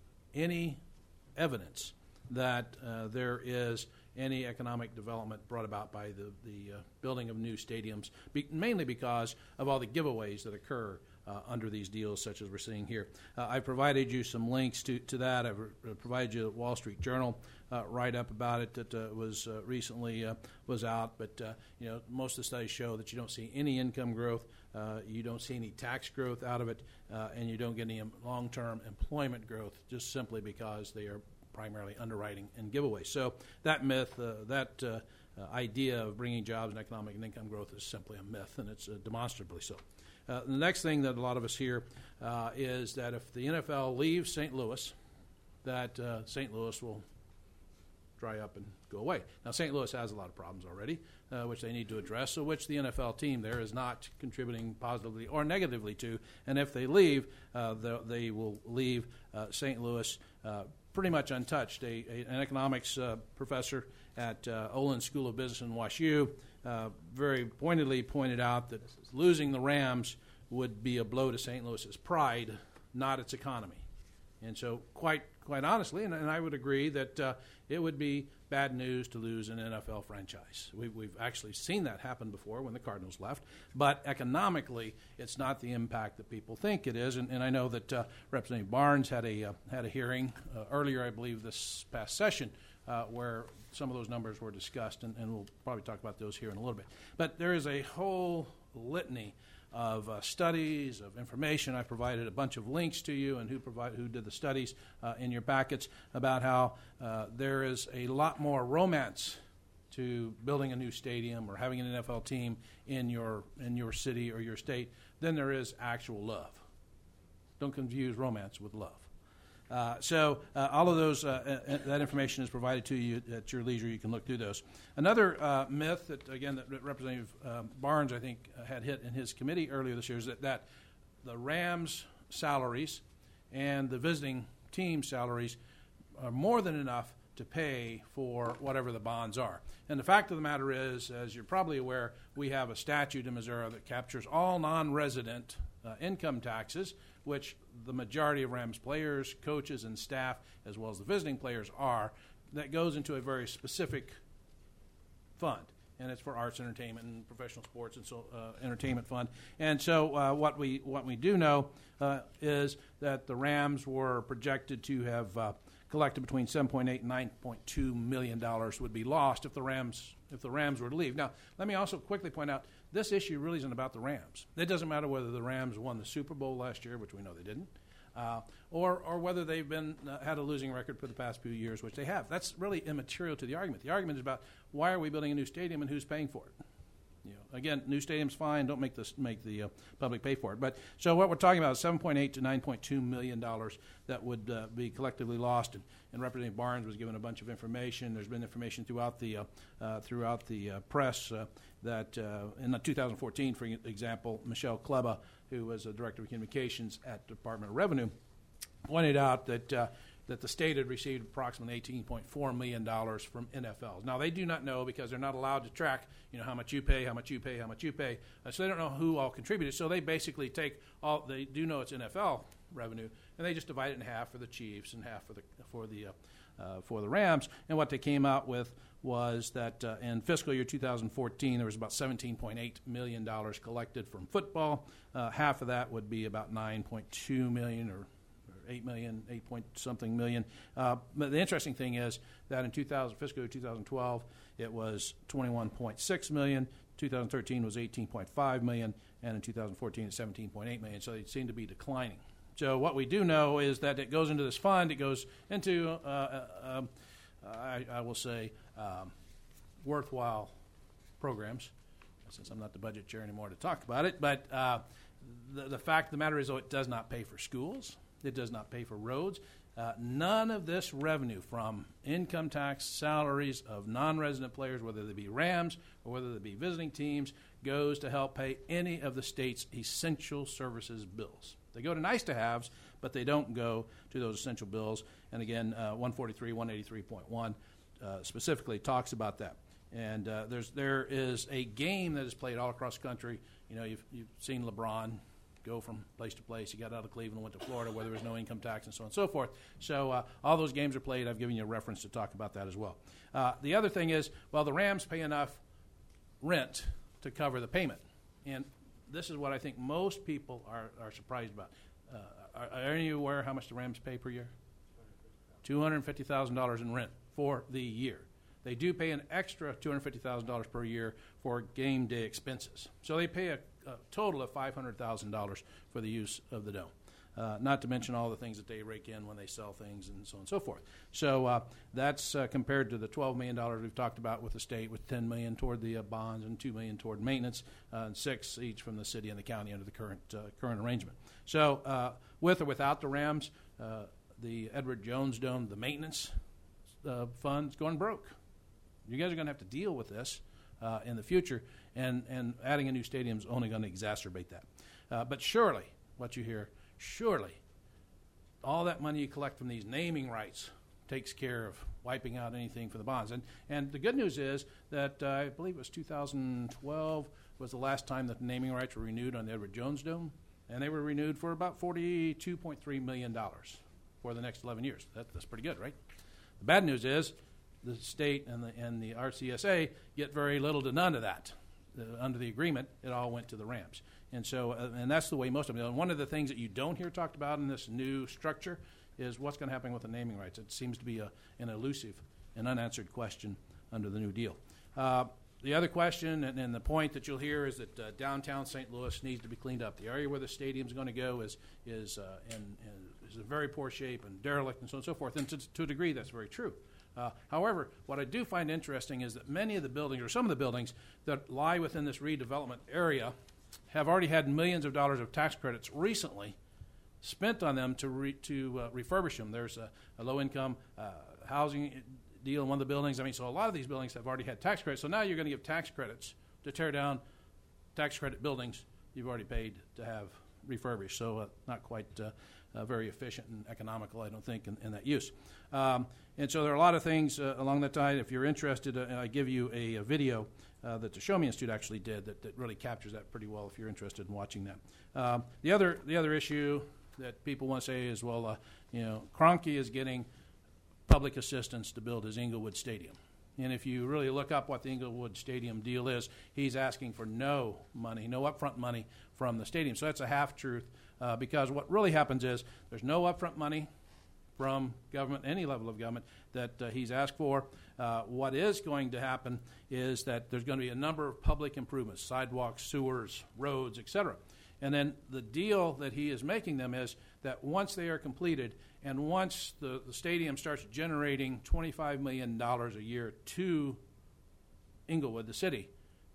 [SPEAKER 6] any evidence that uh, there is any economic development brought about by the, the uh, building of new stadiums, be, mainly because of all the giveaways that occur uh, under these deals, such as we're seeing here. Uh, I provided you some links to, to that. I've re- provided you the Wall Street Journal uh, write-up about it that uh, was uh, recently uh, was out. But uh, you know, most of the studies show that you don't see any income growth, uh, you don't see any tax growth out of it, uh, and you don't get any long-term employment growth just simply because they are primarily underwriting and giveaways. So that myth, uh, that uh, uh, idea of bringing jobs and economic and income growth is simply a myth, and it's uh, demonstrably so. Uh, the next thing that a lot of us hear uh, is that if the N F L leaves Saint Louis, that uh, Saint Louis will dry up and go away. Now, Saint Louis has a lot of problems already, uh, which they need to address, so which the N F L team there is not contributing positively or negatively to. And if they leave, uh, they will leave uh, Saint Louis uh, pretty much untouched. A, a, an economics uh, professor at uh, Olin School of Business in WashU uh, very pointedly pointed out that losing the Rams would be a blow to Saint Louis's pride, not its economy. And so quite quite honestly, and, and I would agree that uh, it would be bad news to lose an N F L franchise. We, we've actually seen that happen before when the Cardinals left. But economically, it's not the impact that people think it is. And, and I know that uh, Representative Barnes had a uh, had a hearing uh, earlier, I believe, this past session, uh, where some of those numbers were discussed, and, and we'll probably talk about those here in a little bit. But there is a whole litany of uh, studies, of information. I provided a bunch of links to you and who provide, who did the studies uh, in your packets about how uh, there is a lot more romance to building a new stadium or having an N F L team in your in your city or your state than there is actual love. Don't confuse romance with love. Uh, so uh, all of those, uh, uh, that information is provided to you at your leisure. You can look through those. Another uh, myth that, again, that Representative uh, Barnes, I think, uh, had hit in his committee earlier this year is that, that the Rams' salaries and the visiting team salaries are more than enough to pay for whatever the bonds are. And the fact of the matter is, as you're probably aware, we have a statute in Missouri that captures all non-resident uh, income taxes, which the majority of Rams players, coaches, and staff, as well as the visiting players, are, that goes into a very specific fund. And it's for arts, entertainment, and professional sports, and so uh, entertainment fund. And so uh, what we what we do know uh, is that the Rams were projected to have uh, collected between seven point eight and nine point two million dollars would be lost if the Rams if the Rams were to leave. Now, let me also quickly point out this issue really isn't about the Rams. It doesn't matter whether the Rams won the Super Bowl last year, which we know they didn't, uh, or or whether they've been uh, had a losing record for the past few years, which they have. That's really immaterial to the argument. The argument is about why are we building a new stadium and who's paying for it. You know, again, new stadium's fine. Don't make this make the uh, public pay for it. But so what we're talking about is seven point eight to nine point two million dollars that would uh, be collectively lost. And, and Representative Barnes was given a bunch of information. There's been information throughout the uh, uh, throughout the uh, press uh, that uh, in two thousand fourteen, for example, Michelle Kleba, who was a director of communications at Department of Revenue, pointed out that. Uh, that the state had received approximately eighteen point four million dollars from N F Ls. Now, they do not know because they're not allowed to track, you know, how much you pay, how much you pay, how much you pay. Uh, so they don't know who all contributed. So they basically take all, they do know it's N F L revenue, and they just divide it in half for the Chiefs and half for the for the uh, uh, for the Rams. And what they came out with was that uh, in fiscal year two thousand fourteen, there was about seventeen point eight million dollars collected from football. Uh, half of that would be about nine point two million dollars or eight million, eight point something million. Uh, but the interesting thing is that in two thousand, fiscal year two thousand twelve, it was twenty-one point six million. two thousand thirteen was eighteen point five million, and in two thousand fourteen, it's seventeen point eight million. So they seem to be declining. So what we do know is that it goes into this fund. It goes into, uh, uh, um, I, I will say, um, worthwhile programs. Since I'm not the budget chair anymore to talk about it, but uh, the, the fact of the matter is, though, it does not pay for schools. It does not pay for roads. Uh, none of this revenue from income tax salaries of non-resident players, whether they be Rams or whether they be visiting teams, goes to help pay any of the state's essential services bills. They go to nice-to-haves, but they don't go to those essential bills. And again, uh, one forty-three, one eighty-three point one uh, specifically talks about that. And uh, there's there is a game that is played all across the country. You know, you've, you've seen LeBron go from place to place. He got out of Cleveland, went to Florida, where there was no income tax, and so on and so forth. So uh, all those games are played. I've given you a reference to talk about that as well. Uh, the other thing is, well, the Rams pay enough rent to cover the payment. And this is what I think most people are, are surprised about. Uh, are, are any of you aware how much the Rams pay per year? two hundred fifty thousand dollars in rent for the year. They do pay an extra two hundred fifty thousand dollars per year for game day expenses. So they pay a, a total of five hundred thousand dollars for the use of the dome. Uh, not to mention all the things that they rake in when they sell things and so on and so forth. So uh, that's uh, compared to the twelve million dollars we've talked about with the state, with ten million dollars toward the uh, bonds and two million dollars toward maintenance, uh, and six each from the city and the county under the current uh, current arrangement. So uh, with or without the Rams, uh, the Edward Jones Dome, the maintenance uh, fund's going broke. You guys are going to have to deal with this uh, in the future, and, and adding a new stadium is only going to exacerbate that. Uh, but surely, what you hear, surely, all that money you collect from these naming rights takes care of wiping out anything for the bonds. And and the good news is that uh, I believe it was two thousand twelve was the last time that the naming rights were renewed on the Edward Jones Dome, and they were renewed for about forty-two point three million dollars for the next eleven years. That, that's pretty good, right? The bad news is the state and the and the R C S A get very little to none of that. Uh, under the agreement, it all went to the Rams. And so, uh, and that's the way most of them do. And one of the things that you don't hear talked about in this new structure is what's going to happen with the naming rights. It seems to be a, an elusive and unanswered question under the new deal. Uh, the other question and, and the point that you'll hear is that uh, downtown Saint Louis needs to be cleaned up. The area where the stadium's going to go is is uh, in, in, is in very poor shape and derelict and so on and so forth. And to, to a degree, that's very true. Uh, however, what I do find interesting is that many of the buildings, or some of the buildings that lie within this redevelopment area, have already had millions of dollars of tax credits recently spent on them to re, to uh, refurbish them. There's a, a low-income uh, housing deal in one of the buildings. I mean, so a lot of these buildings have already had tax credits. So now you're going to give tax credits to tear down tax credit buildings you've already paid to have refurbished. So uh, not quite uh, uh, very efficient and economical, I don't think, in, in that use. Um, and so there are a lot of things uh, along that line. If you're interested, uh, I give you a, a video uh, that the Show Me Institute actually did that, that really captures that pretty well if you're interested in watching that. Um, the other the other issue that people want to say is, well, uh, you know, Kroenke is getting public assistance to build his Inglewood Stadium. And if you really look up what the Inglewood Stadium deal is, he's asking for no money, no upfront money from the stadium. So that's a half-truth uh, because what really happens is there's no upfront money from government, any level of government, that uh, he's asked for. Uh, what is going to happen is that there's going to be a number of public improvements, sidewalks, sewers, roads, et cetera. And then the deal that he is making them is that once they are completed and once the, the stadium starts generating twenty-five million dollars a year to Inglewood, the city,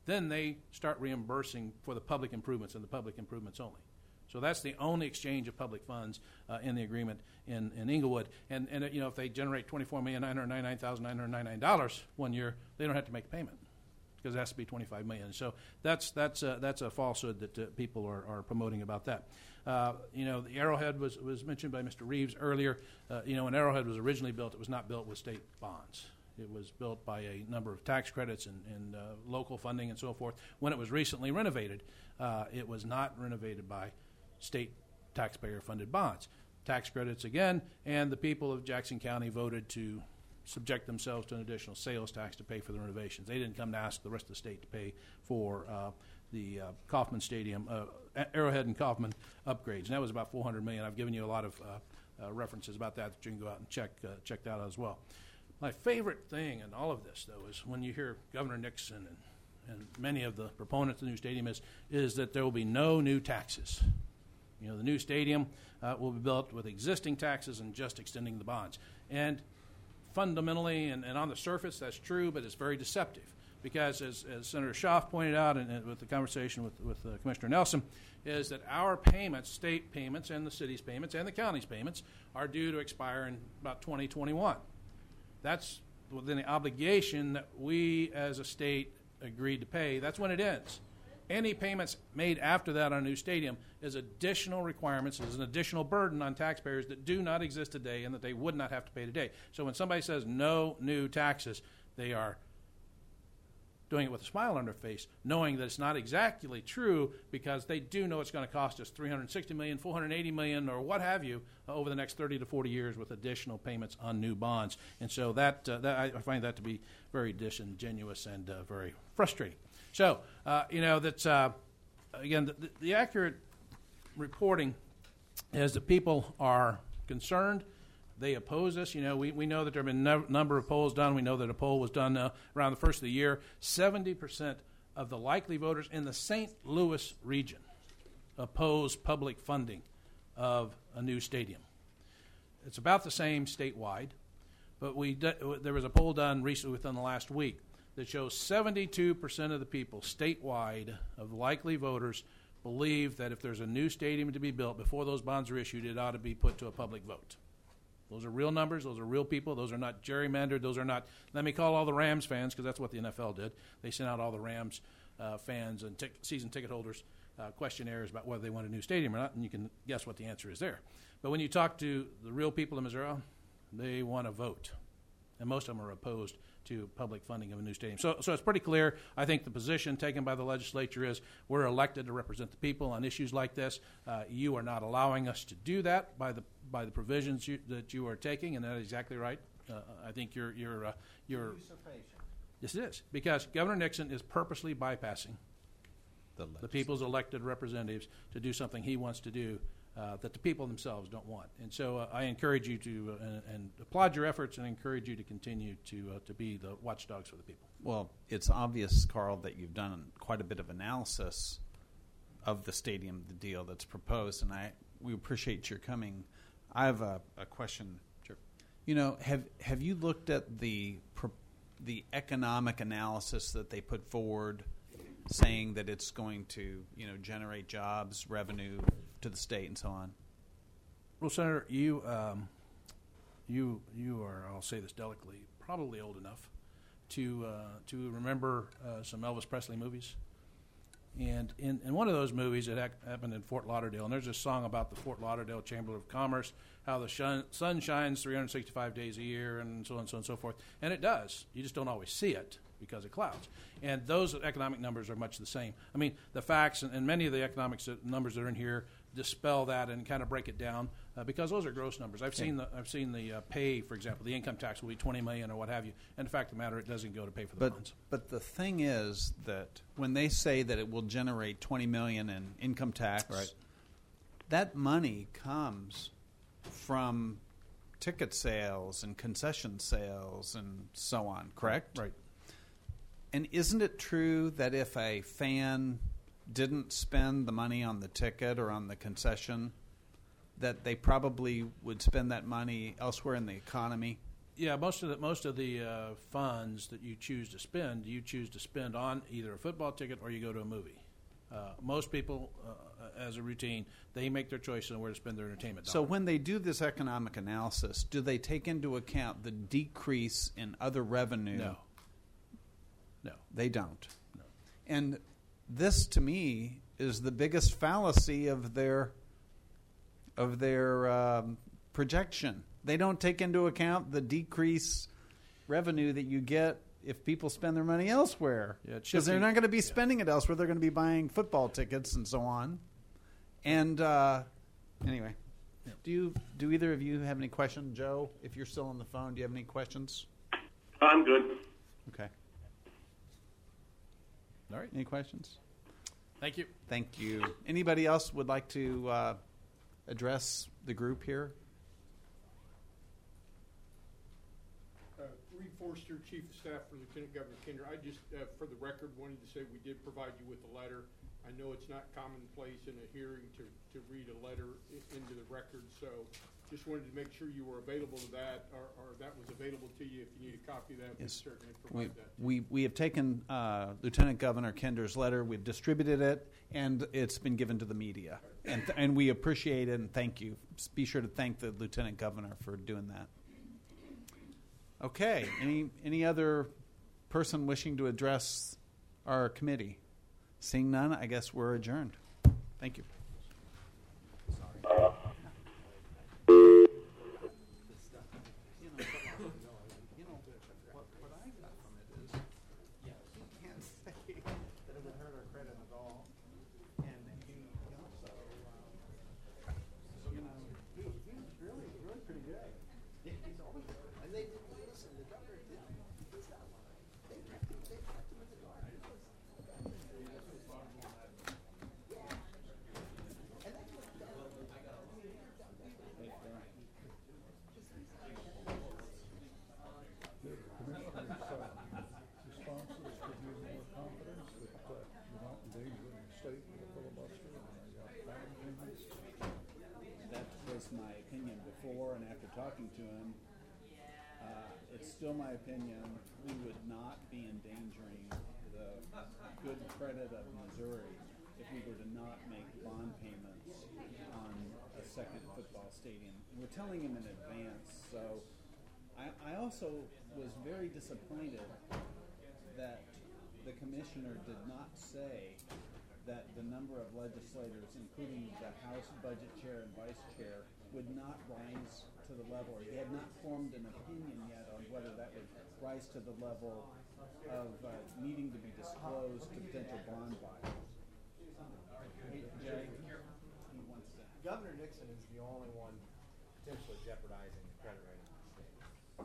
[SPEAKER 6] then they start reimbursing for the public improvements and the public improvements only. So that's the only exchange of public funds uh, in the agreement in, in Inglewood. And, and, you know, if they generate twenty-four million nine hundred ninety-nine thousand nine hundred ninety-nine dollars one year, they don't have to make a payment because it has to be twenty-five million dollars. So that's, that's, a, that's a falsehood that uh, people are, are promoting about that. Uh, you know, the Arrowhead was, was mentioned by Mister Reeves earlier. Uh, you know, when Arrowhead was originally built, it was not built with state bonds. It was built by a number of tax credits and, and uh, local funding and so forth. When it was recently renovated, uh, it was not renovated by state taxpayer-funded bonds. Tax credits again, and the people of Jackson County voted to subject themselves to an additional sales tax to pay for the renovations. They didn't come to ask the rest of the state to pay for uh, the uh, Kauffman Stadium, uh, Arrowhead and Kauffman upgrades, and that was about four hundred million dollars. I've given you a lot of uh, uh, references about that that you can go out and check uh, check that out as well. My favorite thing in all of this, though, is when you hear Governor Nixon and, and many of the proponents of the new stadium is, is that there will be no new taxes. You know, the new stadium uh, will be built with existing taxes and just extending the bonds. And fundamentally and, and on the surface, that's true, but it's very deceptive. Because as, as Senator Schaaf pointed out and, and with the conversation with, with uh, Commissioner Nelson, is that our payments, state payments and the city's payments and the county's payments, are due to expire in about twenty twenty-one. That's within the obligation that we as a state agreed to pay. That's when it ends. Any payments made after that on a new stadium is additional requirements, is an additional burden on taxpayers that do not exist today and that they would not have to pay today. So when somebody says no new taxes, they are doing it with a smile on their face, knowing that it's not exactly true because they do know it's going to cost us three hundred sixty million dollars, four hundred eighty million dollars, or what have you, uh, over the next thirty to forty years with additional payments on new bonds. And so that, uh, that I, I find that to be very disingenuous and uh, very frustrating. So, uh, you know, that's, uh, again, the, the accurate reporting is that people are concerned. They oppose us. You know, we, we know that there have been a no, number of polls done. We know that a poll was done uh, around the first of the year. seventy percent of the likely voters in the Saint Louis region oppose public funding of a new stadium. It's about the same statewide, but we de- there was a poll done recently within the last week that shows seventy-two percent of the people statewide of the likely voters believe that if there's a new stadium to be built before those bonds are issued, it ought to be put to a public vote. Those are real numbers. Those are real people. Those are not gerrymandered. Those are not, let me call all the Rams fans, because that's what the N F L did. They sent out all the Rams uh, fans and tic- season ticket holders uh, questionnaires about whether they want a new stadium or not, and you can guess what the answer is there. But when you talk to the real people in Missouri, they want to vote. And most of them are opposed to public funding of a new stadium. So, so it's pretty clear. I think the position taken by the legislature is we're elected to represent the people on issues like this. Uh, you are not allowing us to do that by the by the provisions you, that you are taking, and that is exactly right. Uh, I think you're you're uh, you're. Yes, it is, because Governor Nixon is purposely bypassing the, the people's elected representatives to do something he wants to do uh, that the people themselves don't want. And so uh, I encourage you to uh, and, and applaud your efforts, and encourage you to continue to uh, to be the watchdogs for the people.
[SPEAKER 1] Well, it's obvious, Carl, that you've done quite a bit of analysis of the stadium, the deal that's proposed, and I we appreciate your coming. I have a, a question. Sure. You know, have have you looked at the the economic analysis that they put forward, saying that it's going to, you know, generate jobs, revenue to the state, and so on?
[SPEAKER 6] Well, Senator, you um, you you are, I'll say this delicately, probably old enough to uh, to remember uh, some Elvis Presley movies. And in, in one of those movies, it ha- happened in Fort Lauderdale, and there's a song about the Fort Lauderdale Chamber of Commerce, how the shun- sun shines three hundred sixty-five days a year, and so on and so on and so forth. And it does. You just don't always see it because of clouds. And those economic numbers are much the same. I mean, the facts and, and many of the economic numbers that are in here dispel that and kind of break it down uh, because those are gross numbers. I've seen the I've seen the uh, pay, for example, the income tax will be twenty million dollars or what have you. And the fact of the matter, it doesn't go to pay for the
[SPEAKER 1] but,
[SPEAKER 6] bonds.
[SPEAKER 1] But the thing is that when they say that it will generate twenty million dollars in income tax,
[SPEAKER 6] right,
[SPEAKER 1] that money comes from ticket sales and concession sales and so on, correct?
[SPEAKER 6] Right.
[SPEAKER 1] And isn't it true that if a fan didn't spend the money on the ticket or on the concession, that they probably would spend that money elsewhere in the economy?
[SPEAKER 6] Yeah, most of the most of the uh, funds that you choose to spend, you choose to spend on either a football ticket or you go to a movie. Uh, most people, uh, as a routine, they make their choice on where to spend their entertainment
[SPEAKER 1] So
[SPEAKER 6] dollar.
[SPEAKER 1] when they do this economic analysis, do they take into account the decrease in other revenue?
[SPEAKER 6] No. No.
[SPEAKER 1] They don't.
[SPEAKER 6] No.
[SPEAKER 1] And this, to me, is the biggest fallacy of their of their um, projection. They don't take into account the decrease revenue that you get if people spend their money elsewhere.
[SPEAKER 6] Yeah, it's
[SPEAKER 1] Because they're
[SPEAKER 6] shifting-
[SPEAKER 1] not going to be
[SPEAKER 6] yeah.
[SPEAKER 1] spending it elsewhere. They're going to be buying football tickets and so on. And uh, anyway,
[SPEAKER 6] Yeah.
[SPEAKER 1] do you do either of you have any questions? Joe, if you're still on the phone, do you have any questions?
[SPEAKER 2] I'm good.
[SPEAKER 1] Okay.
[SPEAKER 6] All right.
[SPEAKER 1] Any questions?
[SPEAKER 6] Thank you.
[SPEAKER 1] Thank you. Anybody else would like to uh, address the group here?
[SPEAKER 7] Uh, Reed Forster, Chief of Staff for Lieutenant Governor Kinder. I just, uh, for the record, wanted to say we did provide you with a letter. I know it's not commonplace in a hearing to, to read a letter i- into the record, so just wanted to make sure you were available to that, or, or that was available to you. If you need a copy of that, we
[SPEAKER 1] Yes.
[SPEAKER 7] certainly
[SPEAKER 1] We,
[SPEAKER 7] provide that.
[SPEAKER 1] we, we have taken uh, Lieutenant Governor Kinder's letter, we've distributed it, and it's been given to the media. And, th- and we appreciate it and thank you. S- Be sure to thank the Lieutenant Governor for doing that. Okay, any, any other person wishing to address our committee? Seeing none, I guess we're adjourned. Thank you.
[SPEAKER 8] responses give you more confidence that uh, you're not endangering the state with a filibuster and a uh, bad opinions?
[SPEAKER 1] That was my opinion before, and after talking to him, uh, it's still my opinion we would not be endangering the good credit of Missouri if we were to not make bond payments on a second football stadium. We're telling him in advance, so I, I also was very disappointed that the commissioner did not say that the number of legislators, including the House Budget Chair and Vice Chair, would not rise to the level, or he had not formed an opinion yet on whether that would rise to the level of uh, needing to be disclosed to potential bond buyers. Jay, he wants to.
[SPEAKER 4] Governor Nixon is the only one potentially jeopardizing the credit rating of the state.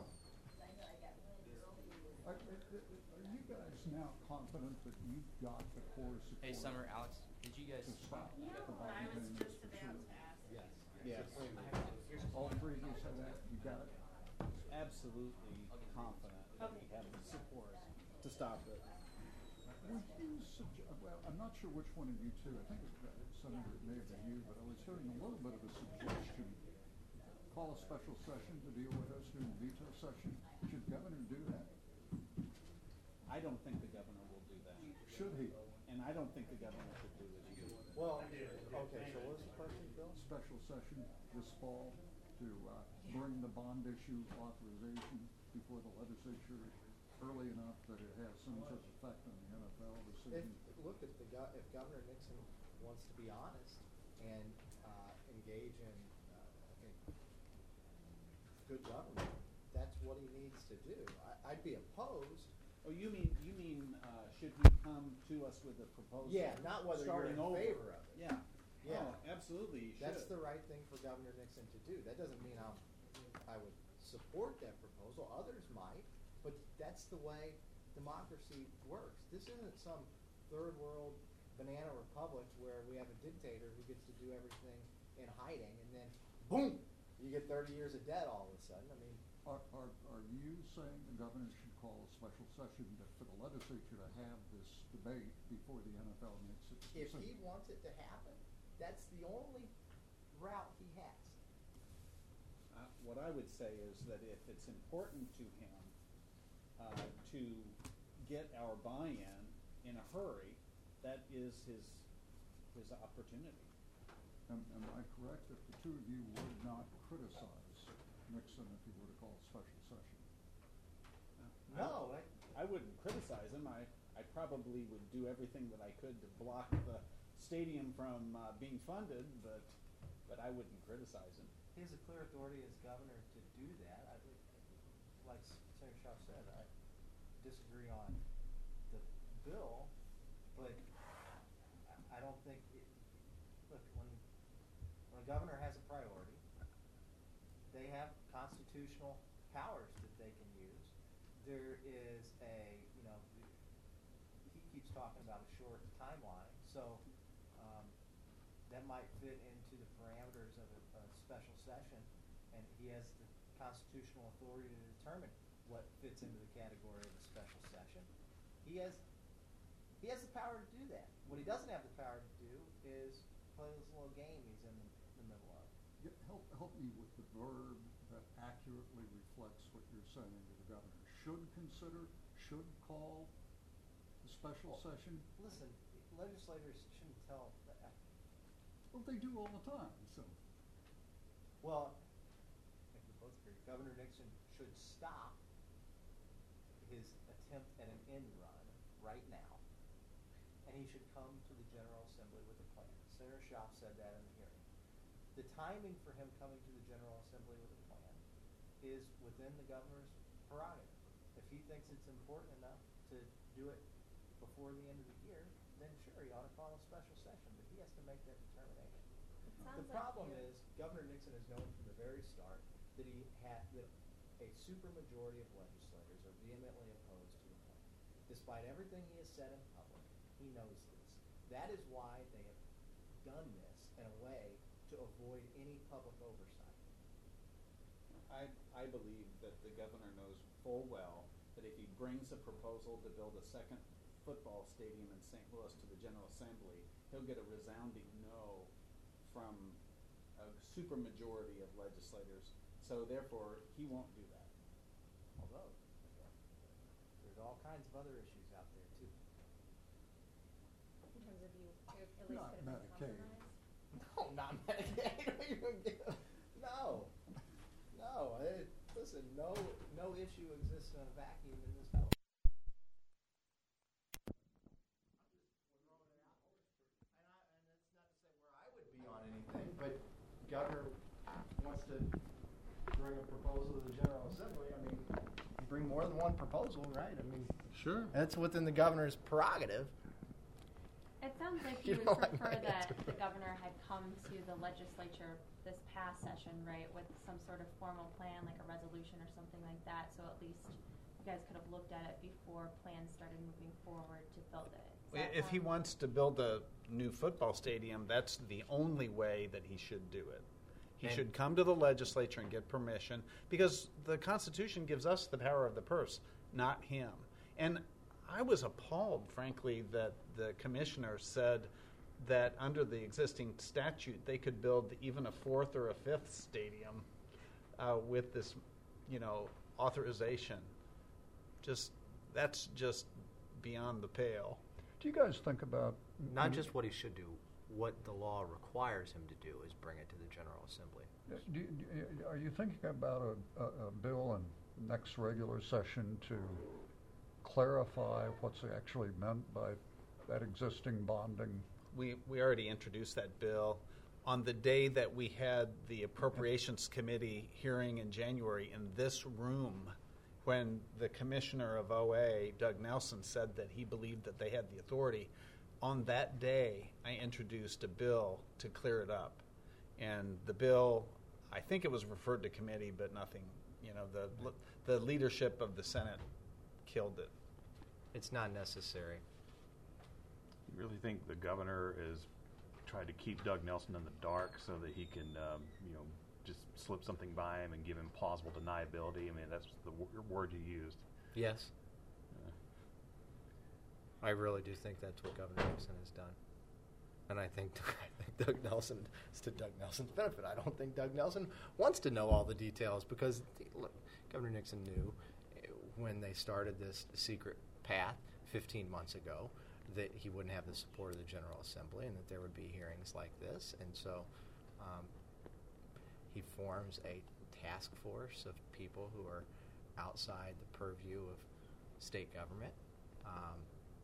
[SPEAKER 8] Are, are, are you guys now confident that you've got the core support
[SPEAKER 9] Hey, Summer, Alex, did you guys?
[SPEAKER 8] to stop the bond payments for sure?
[SPEAKER 4] Yes.
[SPEAKER 1] Yes.
[SPEAKER 8] All three of you say that? You got it?
[SPEAKER 1] Absolutely confident that we have the support to stop it.
[SPEAKER 8] Would you suggest, well, I'm not sure which one of you two, I think it's uh, Senator, it may have been you, but I was hearing a little bit of a suggestion. Call a special session to deal with us during the veto session. Should the governor do that?
[SPEAKER 1] I don't think the governor will do that.
[SPEAKER 8] Should he?
[SPEAKER 1] And I don't think the governor should do it either.
[SPEAKER 4] Well, okay, so what's the question, Bill?
[SPEAKER 8] Special session this fall to uh, bring the bond issue authorization before the legislature early enough that it has some sort of effect on the N F L
[SPEAKER 10] If,
[SPEAKER 8] decision.
[SPEAKER 10] look, if the go- if Governor Nixon wants to be honest and uh, engage in, uh, I think, good government, that's what he needs to do. I, I'd be opposed.
[SPEAKER 1] Oh, you mean, you mean, uh, should he come to us with a proposal?
[SPEAKER 10] Yeah, not whether you're
[SPEAKER 1] starting
[SPEAKER 10] in
[SPEAKER 1] over?
[SPEAKER 10] favor of it.
[SPEAKER 1] Yeah.
[SPEAKER 10] Yeah.
[SPEAKER 1] Oh, absolutely, you should.
[SPEAKER 10] That's the right thing for Governor Nixon to do. That doesn't mean I'm, I would support that proposal. Others might, but that's the way democracy works. This isn't some third world banana republic where we have a dictator who gets to do everything in hiding, and then boom, you get thirty years of debt all of a sudden. I mean,
[SPEAKER 8] Are, are, are you saying the governor should call a special session to, for the legislature to have this debate before the N F L makes its
[SPEAKER 10] if
[SPEAKER 8] decision?
[SPEAKER 10] he wants it to happen, that's the only route he has.
[SPEAKER 1] Uh, what I would say is that if it's important to him uh, to get our buy-in in a hurry, that is his his opportunity.
[SPEAKER 8] Am, am I correct that the two of you would not criticize Nixon if he were to call a special session?
[SPEAKER 10] No, I,
[SPEAKER 1] I wouldn't criticize him. I, I probably would do everything that I could to block the stadium from uh, being funded, but but I wouldn't criticize him.
[SPEAKER 10] he has a clear authority as governor to do that. I would, like Senator Shaw said, I disagree on the bill, but I, I don't think it, look, when when a governor has a priority, they have constitutional powers that they can use. There is a, you know, he keeps talking about a short timeline, so um, that might fit into the parameters of a, a special session, and he has the constitutional authority to determine what fits into the category of a special session. He has, he has the power to do that. What he doesn't have the power to do is play this little game he's in the, the middle of.
[SPEAKER 8] Yeah, help, help me with the verb that accurately reflects what you're saying to the governor. Should consider, should call a special
[SPEAKER 10] Well,
[SPEAKER 8] session?
[SPEAKER 10] Listen, legislators shouldn't tell. Uh,
[SPEAKER 8] Well, they do all the time, so.
[SPEAKER 10] well, I think we both agree. Governor Nixon should stop his attempt at an end run right now, and he should come to the General Assembly with a plan. Senator Schaaf said that in the hearing. The timing for him coming to the General Assembly with a plan is within the governor's prerogative. If he thinks it's important enough to do it before the end of the year, then sure, he ought to call a special session, but he has to make that determination. The problem is, Governor Nixon has known from the very start that he had, that a supermajority of legislators are vehemently opposed to the plan. Despite everything he has said in public, he knows this. That is why they have done this in a way to avoid any public oversight.
[SPEAKER 1] I, I believe that the governor knows full well that if he brings a proposal to build a second football stadium in Saint Louis to the General Assembly, he'll get a resounding no from a supermajority of legislators. So therefore, he won't do that.
[SPEAKER 10] Although, there's all kinds of other issues out there too.
[SPEAKER 9] In terms of you, at least could
[SPEAKER 8] Not
[SPEAKER 9] have been
[SPEAKER 8] Medicaid.
[SPEAKER 9] compromised?
[SPEAKER 10] No, not Medicaid. No, no. It, listen, no, no issue exists in a vacuum in this house. Be on anything, but governor wants to bring a proposal to the General Assembly. I mean, you bring more than one proposal, right? I mean,
[SPEAKER 1] Sure.
[SPEAKER 10] that's within the governor's prerogative.
[SPEAKER 9] It sounds like
[SPEAKER 10] You
[SPEAKER 9] you
[SPEAKER 10] know
[SPEAKER 9] would
[SPEAKER 10] what I
[SPEAKER 9] prefer
[SPEAKER 10] mean?
[SPEAKER 9] that the governor had come to the legislature this past session, right, with some sort of formal plan, like a resolution or something like that, so at least you guys could have looked at it before plans started moving forward to build it. Is that
[SPEAKER 1] If he
[SPEAKER 9] how-
[SPEAKER 1] wants to build a new football stadium, that's the only way that he should do it. He
[SPEAKER 3] And-
[SPEAKER 1] should come to the legislature and get permission, because the Constitution gives us the power of the purse, not him. And I was appalled, frankly, that the commissioner said that under the existing statute, they could build even a fourth or a fifth stadium uh, with this, you know, authorization. Just that's just beyond the pale.
[SPEAKER 8] Do you guys think about?
[SPEAKER 11] Not just what he should do, what the law requires him to do is bring it to the General Assembly.
[SPEAKER 8] Do, do, are you thinking about a, a, a bill in next regular session to clarify what's actually meant by that existing bonding?
[SPEAKER 1] We we already introduced that bill on the day that we had the Appropriations Committee hearing in January in this room, when the commissioner of O A, Doug Nelson, said that he believed that they had the authority. On that day, I introduced a bill to clear it up. And the bill, I think it was referred to committee, but nothing, you know, the the leadership of the Senate killed it.
[SPEAKER 11] It's not necessary.
[SPEAKER 12] You really think the governor is trying to keep Doug Nelson in the dark so that he can, um, you know, just slip something by him and give him plausible deniability? I mean, that's the w- word you used.
[SPEAKER 11] Yes.
[SPEAKER 12] Uh,
[SPEAKER 11] I really do think that's what Governor Nixon has done.
[SPEAKER 4] And I think, I think Doug Nelson, it's to Doug Nelson's benefit. I don't think Doug Nelson wants to know all the details because, look, Governor Nixon knew when they started this secret path fifteen months ago that he wouldn't have the support of the General Assembly and that there would be hearings like this. And so um, he forms a task force of people who are outside the purview of state government. Um,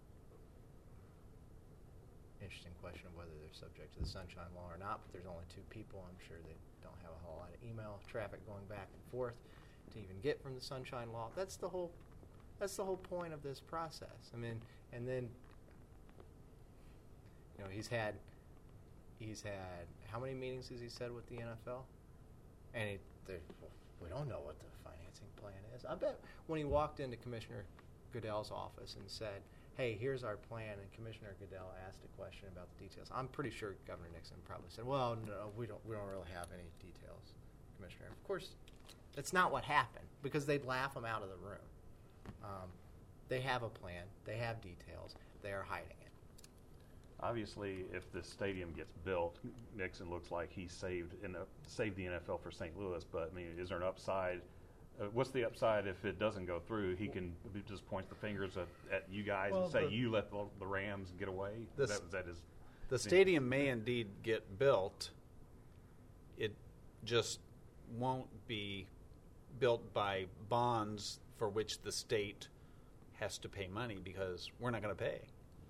[SPEAKER 4] interesting question of whether they're subject to the Sunshine Law or not, but there's only two people. I'm sure they don't have a whole lot of email traffic going back and forth to even get from the Sunshine Law. That's the whole that's the whole point of this process. I mean, and then you know, he's had he's had how many meetings has he said with the N F L? And he, well, we don't know what the financing plan is. I bet when he walked into Commissioner Goodell's office and said, hey, here's our plan, and Commissioner Goodell asked a question about the details, I'm pretty sure Governor Nixon probably said, well, no, we don't we don't really have any details, Commissioner. Of course, that's not what happened, because they'd laugh him out of the room. Um, they have a plan. They have details. They are hiding it.
[SPEAKER 12] Obviously, if this stadium gets built, Nixon looks like he saved in a, saved the N F L for Saint Louis. But I mean, is there an upside? Uh, what's the upside if it doesn't go through? He can he just point the fingers at, at you guys
[SPEAKER 1] well,
[SPEAKER 12] and say,
[SPEAKER 1] the,
[SPEAKER 12] "You let the, the Rams get away."
[SPEAKER 1] The,
[SPEAKER 12] that, that is
[SPEAKER 1] the stadium may indeed get built. It just won't be built by bonds for which the state has to pay money, because we're not going to pay.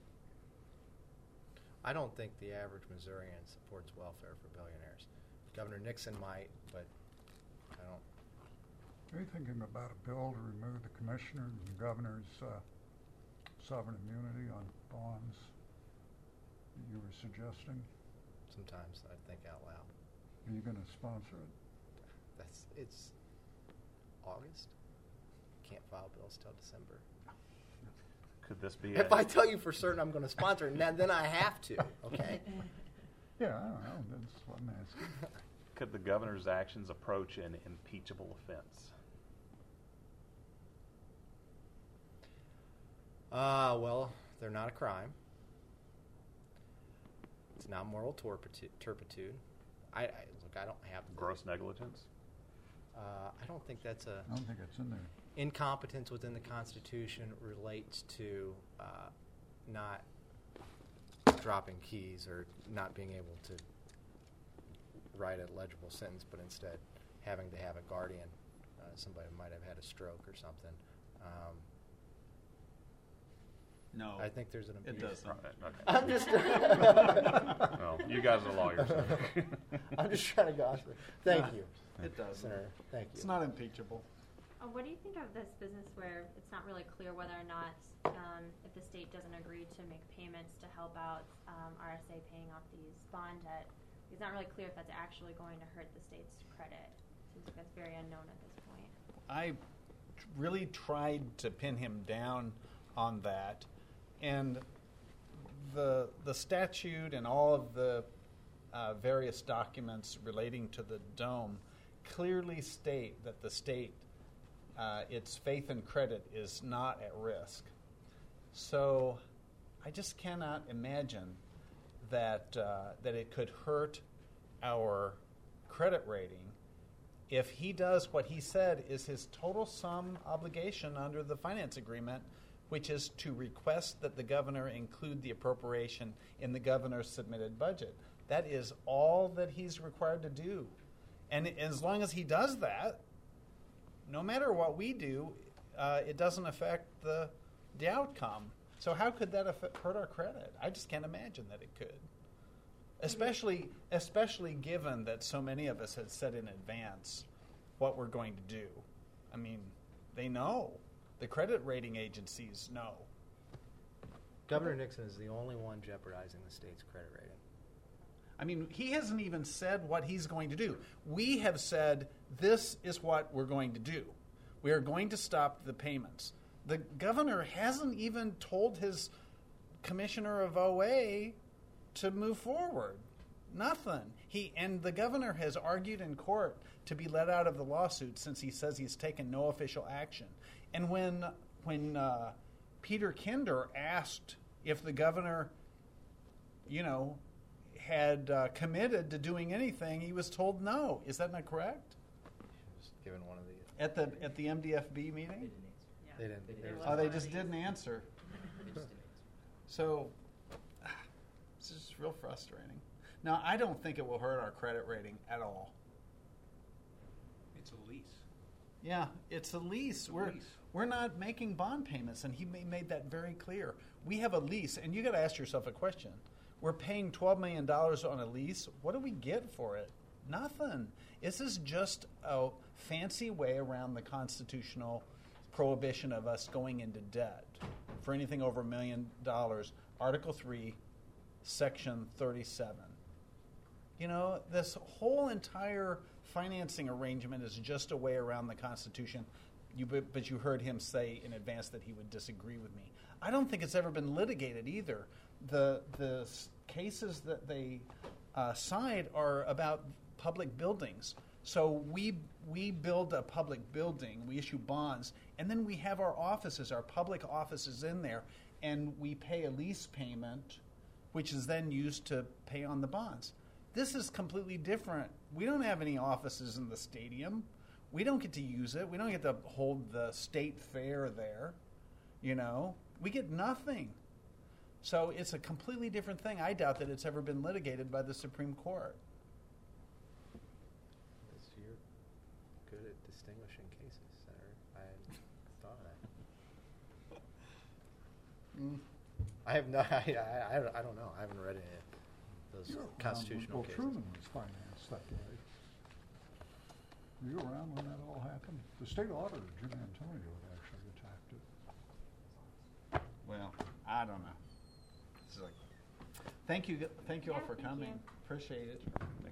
[SPEAKER 4] I don't think the average Missourian supports welfare for billionaires. Governor Nixon might, but I don't.
[SPEAKER 8] Are you thinking about a bill to remove the commissioner and the governor's uh, sovereign immunity on bonds that you were suggesting?
[SPEAKER 4] Sometimes I think out loud.
[SPEAKER 8] Are you going to sponsor it?
[SPEAKER 4] That's it's August. Can't file bills till December.
[SPEAKER 12] Could this be?
[SPEAKER 4] If
[SPEAKER 12] a,
[SPEAKER 4] I tell you for certain I'm going to sponsor it, then I have to. Okay.
[SPEAKER 8] Yeah, I don't know. That's what I'm asking.
[SPEAKER 12] Could the governor's actions approach an impeachable offense?
[SPEAKER 4] Uh, well, they're not a crime. It's not moral turpitude. turpitude. I, I look. I don't have the,
[SPEAKER 12] gross negligence.
[SPEAKER 4] Uh, I don't think that's a.
[SPEAKER 8] I don't think it's in there.
[SPEAKER 4] Incompetence within the Constitution relates to uh, not dropping keys or not being able to write a legible sentence, but instead having to have a guardian. Uh, somebody might have had a stroke or something. Um,
[SPEAKER 1] no,
[SPEAKER 4] I think there's an.
[SPEAKER 1] It doesn't.
[SPEAKER 12] Okay.
[SPEAKER 4] I'm just.
[SPEAKER 12] Well, you guys are lawyers.
[SPEAKER 4] I'm just trying to gossip. Thank
[SPEAKER 1] No,
[SPEAKER 4] you.
[SPEAKER 1] It doesn't.
[SPEAKER 4] Senator. Thank you.
[SPEAKER 1] It's not impeachable.
[SPEAKER 9] Uh, what do you think of this business where it's not really clear whether or not, um, if the state doesn't agree to make payments to help out um, R S A paying off these bond debt, it's not really clear if that's actually going to hurt the state's credit. Seems like that's very unknown at this point.
[SPEAKER 1] I t- really tried to pin him down on that, and the the statute and all of the uh, various documents relating to the dome clearly state that the state, uh, its faith and credit is not at risk. So I just cannot imagine that uh, that it could hurt our credit rating if he does what he said is his total sum obligation under the finance agreement, which is to request that the governor include the appropriation in the governor's submitted budget. That is all that he's required to do. And as long as he does that, no matter what we do, uh, it doesn't affect the, the outcome. So how could that affect, hurt our credit? I just can't imagine that it could. Especially, especially given that so many of us had said in advance what we're going to do. I mean, they know. The credit rating agencies know.
[SPEAKER 4] Governor Nixon is the only one jeopardizing the state's credit rating.
[SPEAKER 1] I mean, he hasn't even said what he's going to do. We have said this is what we're going to do. We are going to stop the payments. The governor hasn't even told his commissioner of O A to move forward. Nothing. He and the governor has argued in court to be let out of the lawsuit since he says he's taken no official action. And when when uh, Peter Kinder asked if the governor, you know, had uh, committed to doing anything, he was told no. Is that not correct?
[SPEAKER 4] Just given one of the.
[SPEAKER 1] At the at the M D F B meeting?
[SPEAKER 4] They didn't. They didn't.
[SPEAKER 1] Oh, they just didn't answer. So, it's just real frustrating. Now, I don't think it will hurt our credit rating at all.
[SPEAKER 13] It's a lease.
[SPEAKER 1] Yeah, it's a lease. We're
[SPEAKER 13] lease.
[SPEAKER 1] we're not making bond payments, and he ma- made that very clear. We have a lease, and you got to ask yourself a question. We're paying twelve million dollars on a lease. What do we get for it? Nothing. This is just a fancy way around the constitutional prohibition of us going into debt for anything over a million dollars. Article three, Section thirty-seven. You know, this whole entire financing arrangement is just a way around the Constitution. You, but, but you heard him say in advance that he would disagree with me. I don't think it's ever been litigated either. The the s- cases that they uh, cite are about public buildings. So we we build a public building, we issue bonds, and then we have our offices, our public offices in there, and we pay a lease payment, which is then used to pay on the bonds. This is completely different. We don't have any offices in the stadium. We don't get to use it. We don't get to hold the state fair there. You know, we get nothing. So it's a completely different thing. I doubt that it's ever been litigated by the Supreme Court.
[SPEAKER 4] You're good at distinguishing cases, Senator. I hadn't thought of that.
[SPEAKER 1] Mm.
[SPEAKER 4] I have no. I, I, I don't know. I haven't read any of those
[SPEAKER 8] You're
[SPEAKER 4] constitutional
[SPEAKER 8] around when,
[SPEAKER 4] cases.
[SPEAKER 8] well, Truman was financed that way. Were you around when that all happened? The state auditor, Jim Antonio, had actually attacked it.
[SPEAKER 1] Well, I don't know. It's like, thank you, thank you all
[SPEAKER 9] Yeah,
[SPEAKER 1] for
[SPEAKER 9] thank
[SPEAKER 1] coming.
[SPEAKER 9] you.
[SPEAKER 1] Appreciate it.